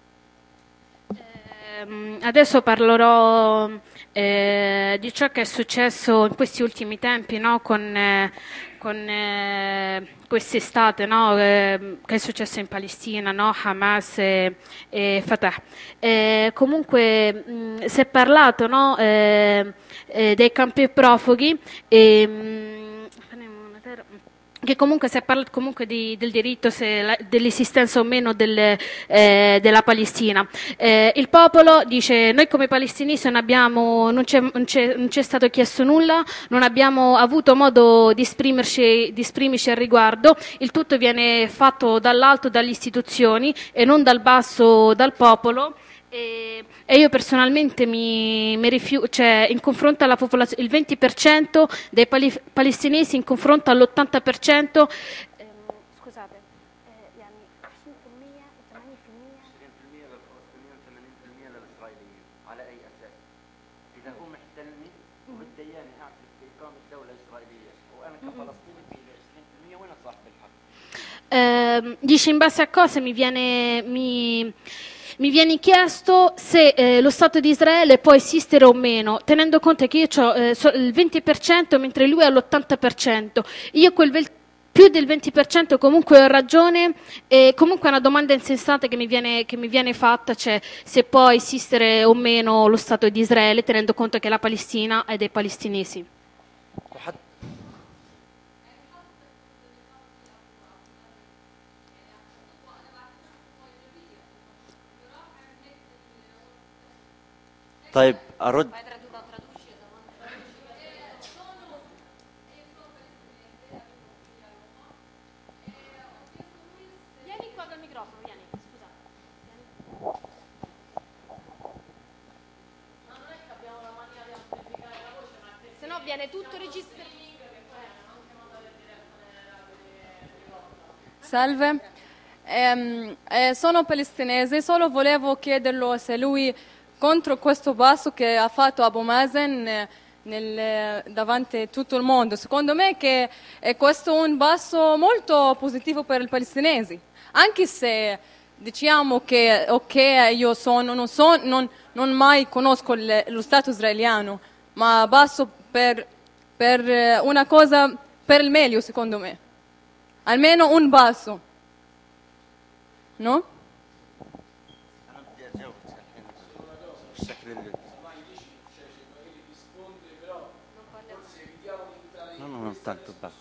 Ehm, Adesso parlerò eh, di ciò che è successo in questi ultimi tempi, no? Con, eh, con eh, quest'estate, no? Eh, che è successo in Palestina, no? Hamas e, e Fatah. Eh, comunque mh, si è parlato, no? eh, eh, dei campi profughi e mh, che comunque si è parlato comunque di, del diritto, se la, dell'esistenza o meno del, eh, della Palestina. Eh, il popolo dice: noi come palestinesi non abbiamo, non c'è, non, c'è, non c'è stato chiesto nulla, non abbiamo avuto modo di esprimerci, di esprimerci al riguardo, il tutto viene fatto dall'alto, dalle istituzioni e non dal basso, dal popolo. E, e io personalmente mi, mi rifiuto, cioè in confronto alla popolazione, il venti per cento dei pali, palestinesi in confronto all'ottanta per cento. ehm, scusate, eh, يعني عشرين بالمئة ثمانين بالمئة عشرين بالمئة للفلسطينيين ثمانين بالمئة للإسرائيليين على أي أساس؟ إذا هو محتلني وبدياني أعترف بإقامة دولة إسرائيلية وأنا كفلسطيني في عشرين بالمئة وين صاحب الحق؟ Ehm, dice in base a cosa mi viene mi Mi viene chiesto se eh, lo Stato di Israele può esistere o meno, tenendo conto che io ho eh, so, il venti per cento mentre lui ha l'ottanta per cento. Io quel vel- più del venti per cento comunque ho ragione, e comunque è una domanda insensata che mi viene, che mi viene fatta, cioè se può esistere o meno lo Stato di Israele, tenendo conto che la Palestina è dei palestinesi. طيب أرد. Vieni qua dal microfono, vieni, scusa. Ma non è che abbiamo la mania di amplificare la voce, ma se no viene tutto registrato. Salve, Ehm, eh, sono palestinese, solo volevo chiederlo se lui contro questo passo che ha fatto Abu Mazen eh, nel- davanti a tutto il mondo. Secondo me che è questo un passo molto positivo per i palestinesi, anche se diciamo che ok, io sono, non, so, non, non mai conosco il- lo Stato israeliano, ma passo per, per eh, una cosa per il meglio, secondo me, almeno un passo, no? أنا بدي أجاوبك الحين بالشكل اللي no, no, non tanto basta.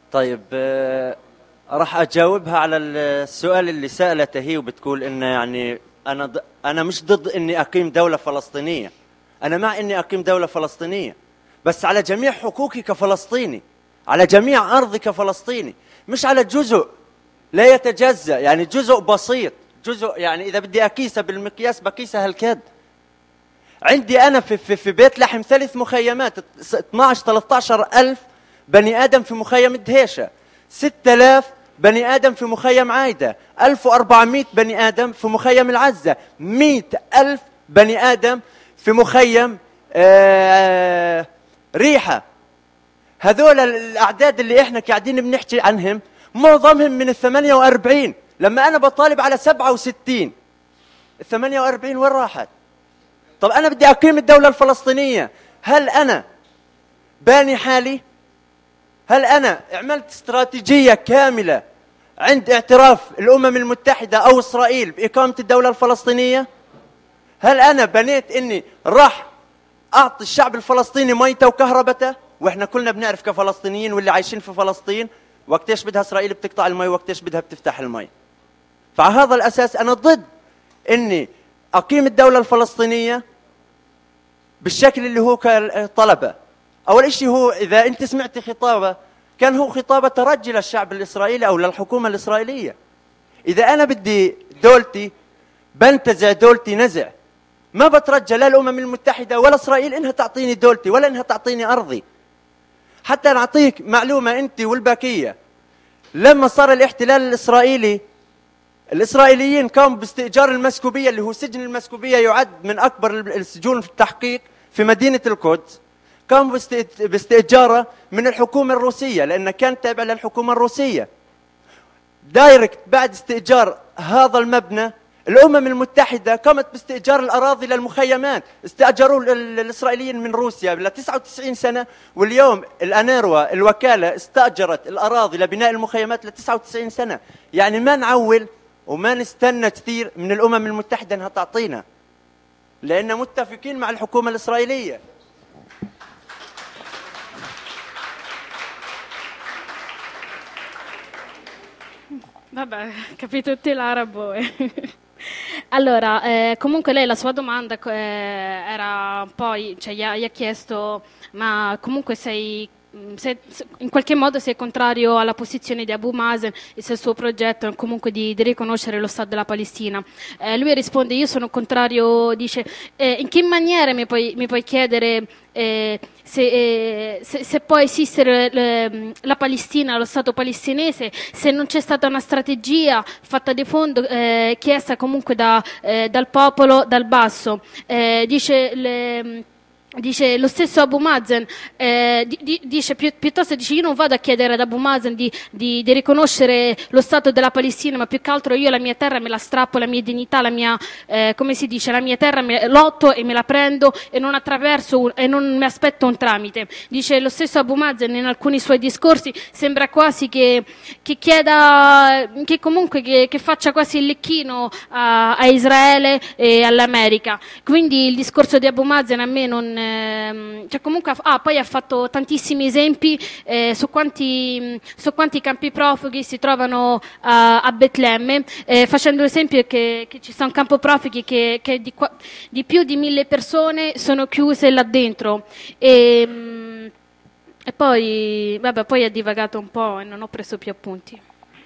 طيب آه، راح أجاوبها على السؤال اللي سألته هي، وبتقول إن يعني أنا ض... أنا مش ضد إني أقيم دولة فلسطينية، أنا مع إني أقيم دولة فلسطينية، بس على جميع حقوقي كفلسطيني، على جميع أرضي كفلسطيني، مش على جزء لا يتجزأ، يعني جزء بسيط، جزء يعني إذا بدي أقيسها بالمقياس بقيسها هالكد. عندي أنا في, في, في بيت لحم ثلاث مخيمات، اثناشر ثلاثة عشر ألف بني آدم في مخيم دهيشة، ستة آلاف بني آدم في مخيم عايدة، ألف وأربعمائة بني آدم في مخيم العزة، مئة ألف بني آدم في مخيم آه ريحة. هذول الأعداد اللي إحنا قاعدين بنحكي عنهم معظمهم من الثمانية وأربعين، لما أنا بطالب على سبعة وستين، الثمانية وأربعين وين راحت؟ طب أنا بدي أقيم الدولة الفلسطينية، هل أنا باني حالي؟ هل أنا عملت استراتيجية كاملة عند اعتراف الأمم المتحدة أو إسرائيل بإقامة الدولة الفلسطينية؟ هل أنا بنيت إني راح أعطي الشعب الفلسطيني ميته وكهربته؟ وإحنا كلنا بنعرف كفلسطينيين واللي عايشين في فلسطين وقتيش بدها إسرائيل بتقطع المي وقتيش بدها بتفتح المي. فعلى هذا الأساس أنا ضد إني أقيم الدولة الفلسطينية بالشكل اللي هو طلبه. أول شيء هو إذا أنت سمعت خطابه كان هو خطابه ترجي للشعب الإسرائيلي أو للحكومة الإسرائيلية. إذا أنا بدي دولتي بنتزع دولتي نزع، ما بترجى لا الأمم المتحدة ولا إسرائيل إنها تعطيني دولتي ولا إنها تعطيني أرضي. حتى نعطيك معلومة أنت والباقية، لما صار الاحتلال الإسرائيلي الإسرائيليين قاموا باستئجار المسكوبية اللي هو سجن المسكوبية يعد من أكبر السجون في التحقيق في مدينة القدس، قاموا باستئجاره من الحكومة الروسية لأنه كان تابع للحكومة الروسية. دايركت بعد استئجار هذا المبنى الأمم المتحدة قامت باستئجار الأراضي للمخيمات، استأجروا الإسرائيليين من روسيا ل تسعة وتسعين سنة، واليوم الأنيروا الوكالة استأجرت الأراضي لبناء المخيمات ل تسعة وتسعين سنة. يعني ما نعول وما نستنى كثير من الأمم المتحدة أنها تعطينا، لأننا متفقين مع الحكومة الإسرائيلية. Vabbè, capito tutti l'arabo. Allora, eh, comunque lei la sua domanda eh, era poi, cioè gli ha, gli ha chiesto, ma comunque sei, se, in qualche modo sei contrario alla posizione di Abu Mazen e se il suo progetto è comunque di, di riconoscere lo Stato della Palestina. Eh, lui risponde, io sono contrario, dice, eh, in che maniera mi puoi, mi puoi chiedere eh, se, eh, se, se può esistere le, la Palestina, lo Stato palestinese, se non c'è stata una strategia fatta di fondo eh, chiesta comunque da, eh, dal popolo dal basso. Eh, dice le, Dice lo stesso Abu Mazen, eh, di, dice pi, piuttosto dice io non vado a chiedere ad Abu Mazen di, di, di riconoscere lo Stato della Palestina, ma più che altro io la mia terra me la strappo, la mia dignità, la mia, eh, come si dice, la mia terra me, lotto e me la prendo e non attraverso un, e non mi aspetto un tramite. Dice lo stesso Abu Mazen in alcuni suoi discorsi, sembra quasi che, che chieda, che comunque che, che faccia quasi il lecchino a, a Israele e all'America. Quindi il discorso di Abu Mazen a me non cioè comunque ah, poi ha fatto tantissimi esempi eh, su, quanti, su quanti campi profughi si trovano a, a Betlemme, eh, facendo l'esempio che, che ci sono campo profughi che, che di, qua, di più di mille persone sono chiuse là dentro e, e poi vabbè poi ha divagato un po' e non ho preso più appunti.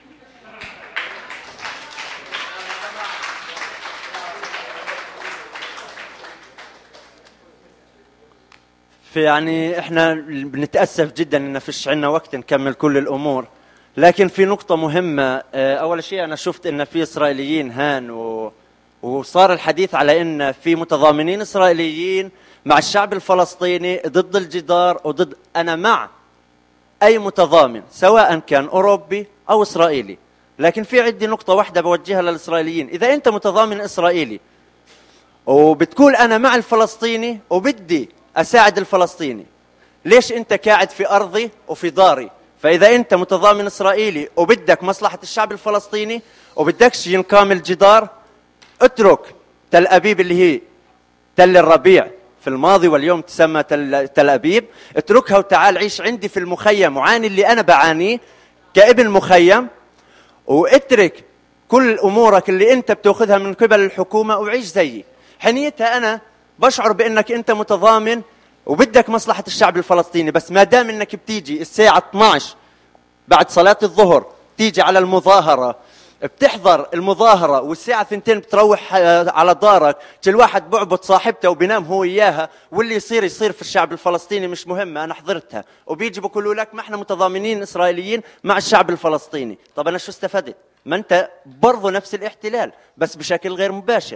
يعني احنا بنتأسف جدا ان فيش عنا وقت نكمل كل الامور، لكن في نقطة مهمة. اول شيء انا شفت ان في اسرائيليين هان و... وصار الحديث على ان في متضامنين اسرائيليين مع الشعب الفلسطيني ضد الجدار وضد. انا مع اي متضامن سواء كان اوروبي او اسرائيلي، لكن في عندي نقطة واحدة بوجهها للاسرائيليين. اذا انت متضامن اسرائيلي وبتقول انا مع الفلسطيني وبدي أساعد الفلسطيني، ليش أنت قاعد في أرضي وفي داري؟ فإذا أنت متضامن إسرائيلي وبدك مصلحة الشعب الفلسطيني وبدكش ينقام الجدار، اترك تل أبيب اللي هي تل الربيع في الماضي واليوم تسمى تل, تل أبيب. اتركها وتعال عيش عندي في المخيم وعاني اللي أنا بعانيه كابن مخيم، واترك كل أمورك اللي أنت بتأخذها من قبل الحكومة وعيش زيي. حنيتها أنا بشعر بأنك أنت متضامن وبدك مصلحة الشعب الفلسطيني، بس ما دام أنك بتيجي الساعة اثنعش بعد صلاة الظهر تيجي على المظاهرة، بتحضر المظاهرة والساعة ثنتين بتروح على دارك، كل واحد بعبط صاحبته وبينام هو إياها، واللي يصير يصير في الشعب الفلسطيني مش مهمة، أنا حضرتها، وبيجي بيقولوا لك ما احنا متضامنين إسرائيليين مع الشعب الفلسطيني. طب أنا شو استفدت؟ ما أنت برضو نفس الاحتلال بس بشكل غير مباشر.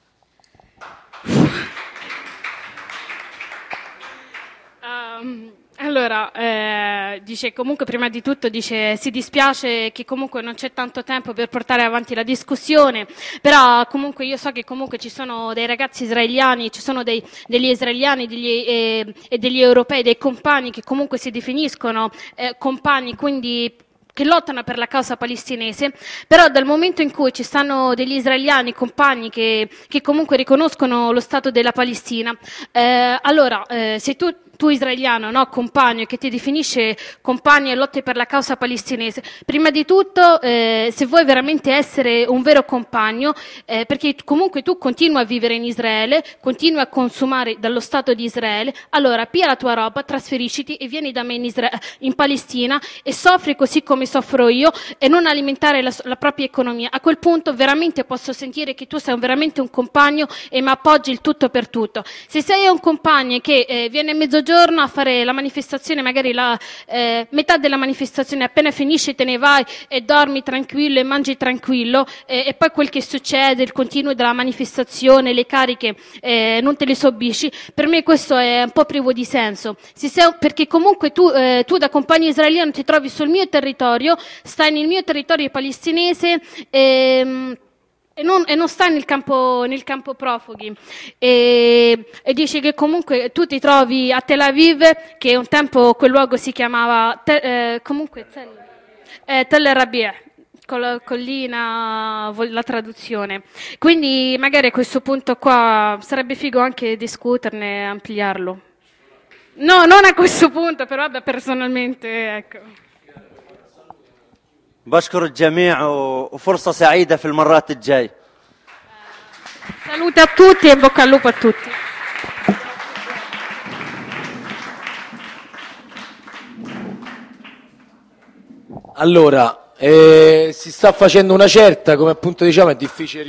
Um, allora, eh, dice comunque prima di tutto dice si dispiace che comunque non c'è tanto tempo per portare avanti la discussione, però comunque io so che comunque ci sono dei ragazzi israeliani, ci sono dei, degli israeliani degli, eh, e degli europei, dei compagni che comunque si definiscono eh, compagni, quindi che lottano per la causa palestinese, però dal momento in cui ci stanno degli israeliani compagni che, che comunque riconoscono lo Stato della Palestina, eh, allora eh, se tu tu israeliano, no, compagno, che ti definisce compagno e lotti per la causa palestinese, prima di tutto eh, se vuoi veramente essere un vero compagno, eh, perché comunque tu continui a vivere in Israele, continui a consumare dallo Stato di Israele, allora pia la tua roba, trasferisciti e vieni da me in, Isra- in Palestina e soffri così come soffro io e non alimentare la, la propria economia. A quel punto veramente posso sentire che tu sei veramente un compagno e mi appoggi il tutto per tutto. Se sei un compagno che eh, viene a mezzogiorno a fare la manifestazione, magari la eh, metà della manifestazione, appena finisce te ne vai e dormi tranquillo e mangi tranquillo, eh, e poi quel che succede, il continuo della manifestazione, le cariche eh, non te le sobbisci, per me questo è un po' privo di senso. Se sei, perché comunque tu, eh, tu da compagno israeliano ti trovi sul mio territorio, stai nel mio territorio palestinese ehm, E non, e non sta nel campo, nel campo profughi, e, e dice che comunque tu ti trovi a Tel Aviv, che un tempo quel luogo si chiamava te, eh, comunque Tel, eh, Tel Rabia, collina, la traduzione, quindi magari a questo punto qua sarebbe figo anche discuterne, ampliarlo. No, non a questo punto, però vabbè, personalmente ecco. بشكر الجميع وفرصة سعيدة في المرات الجاي. Salute a tutti e in bocca al lupo a tutti. Allora, eh, si sta facendo una certa, come appunto diciamo è difficile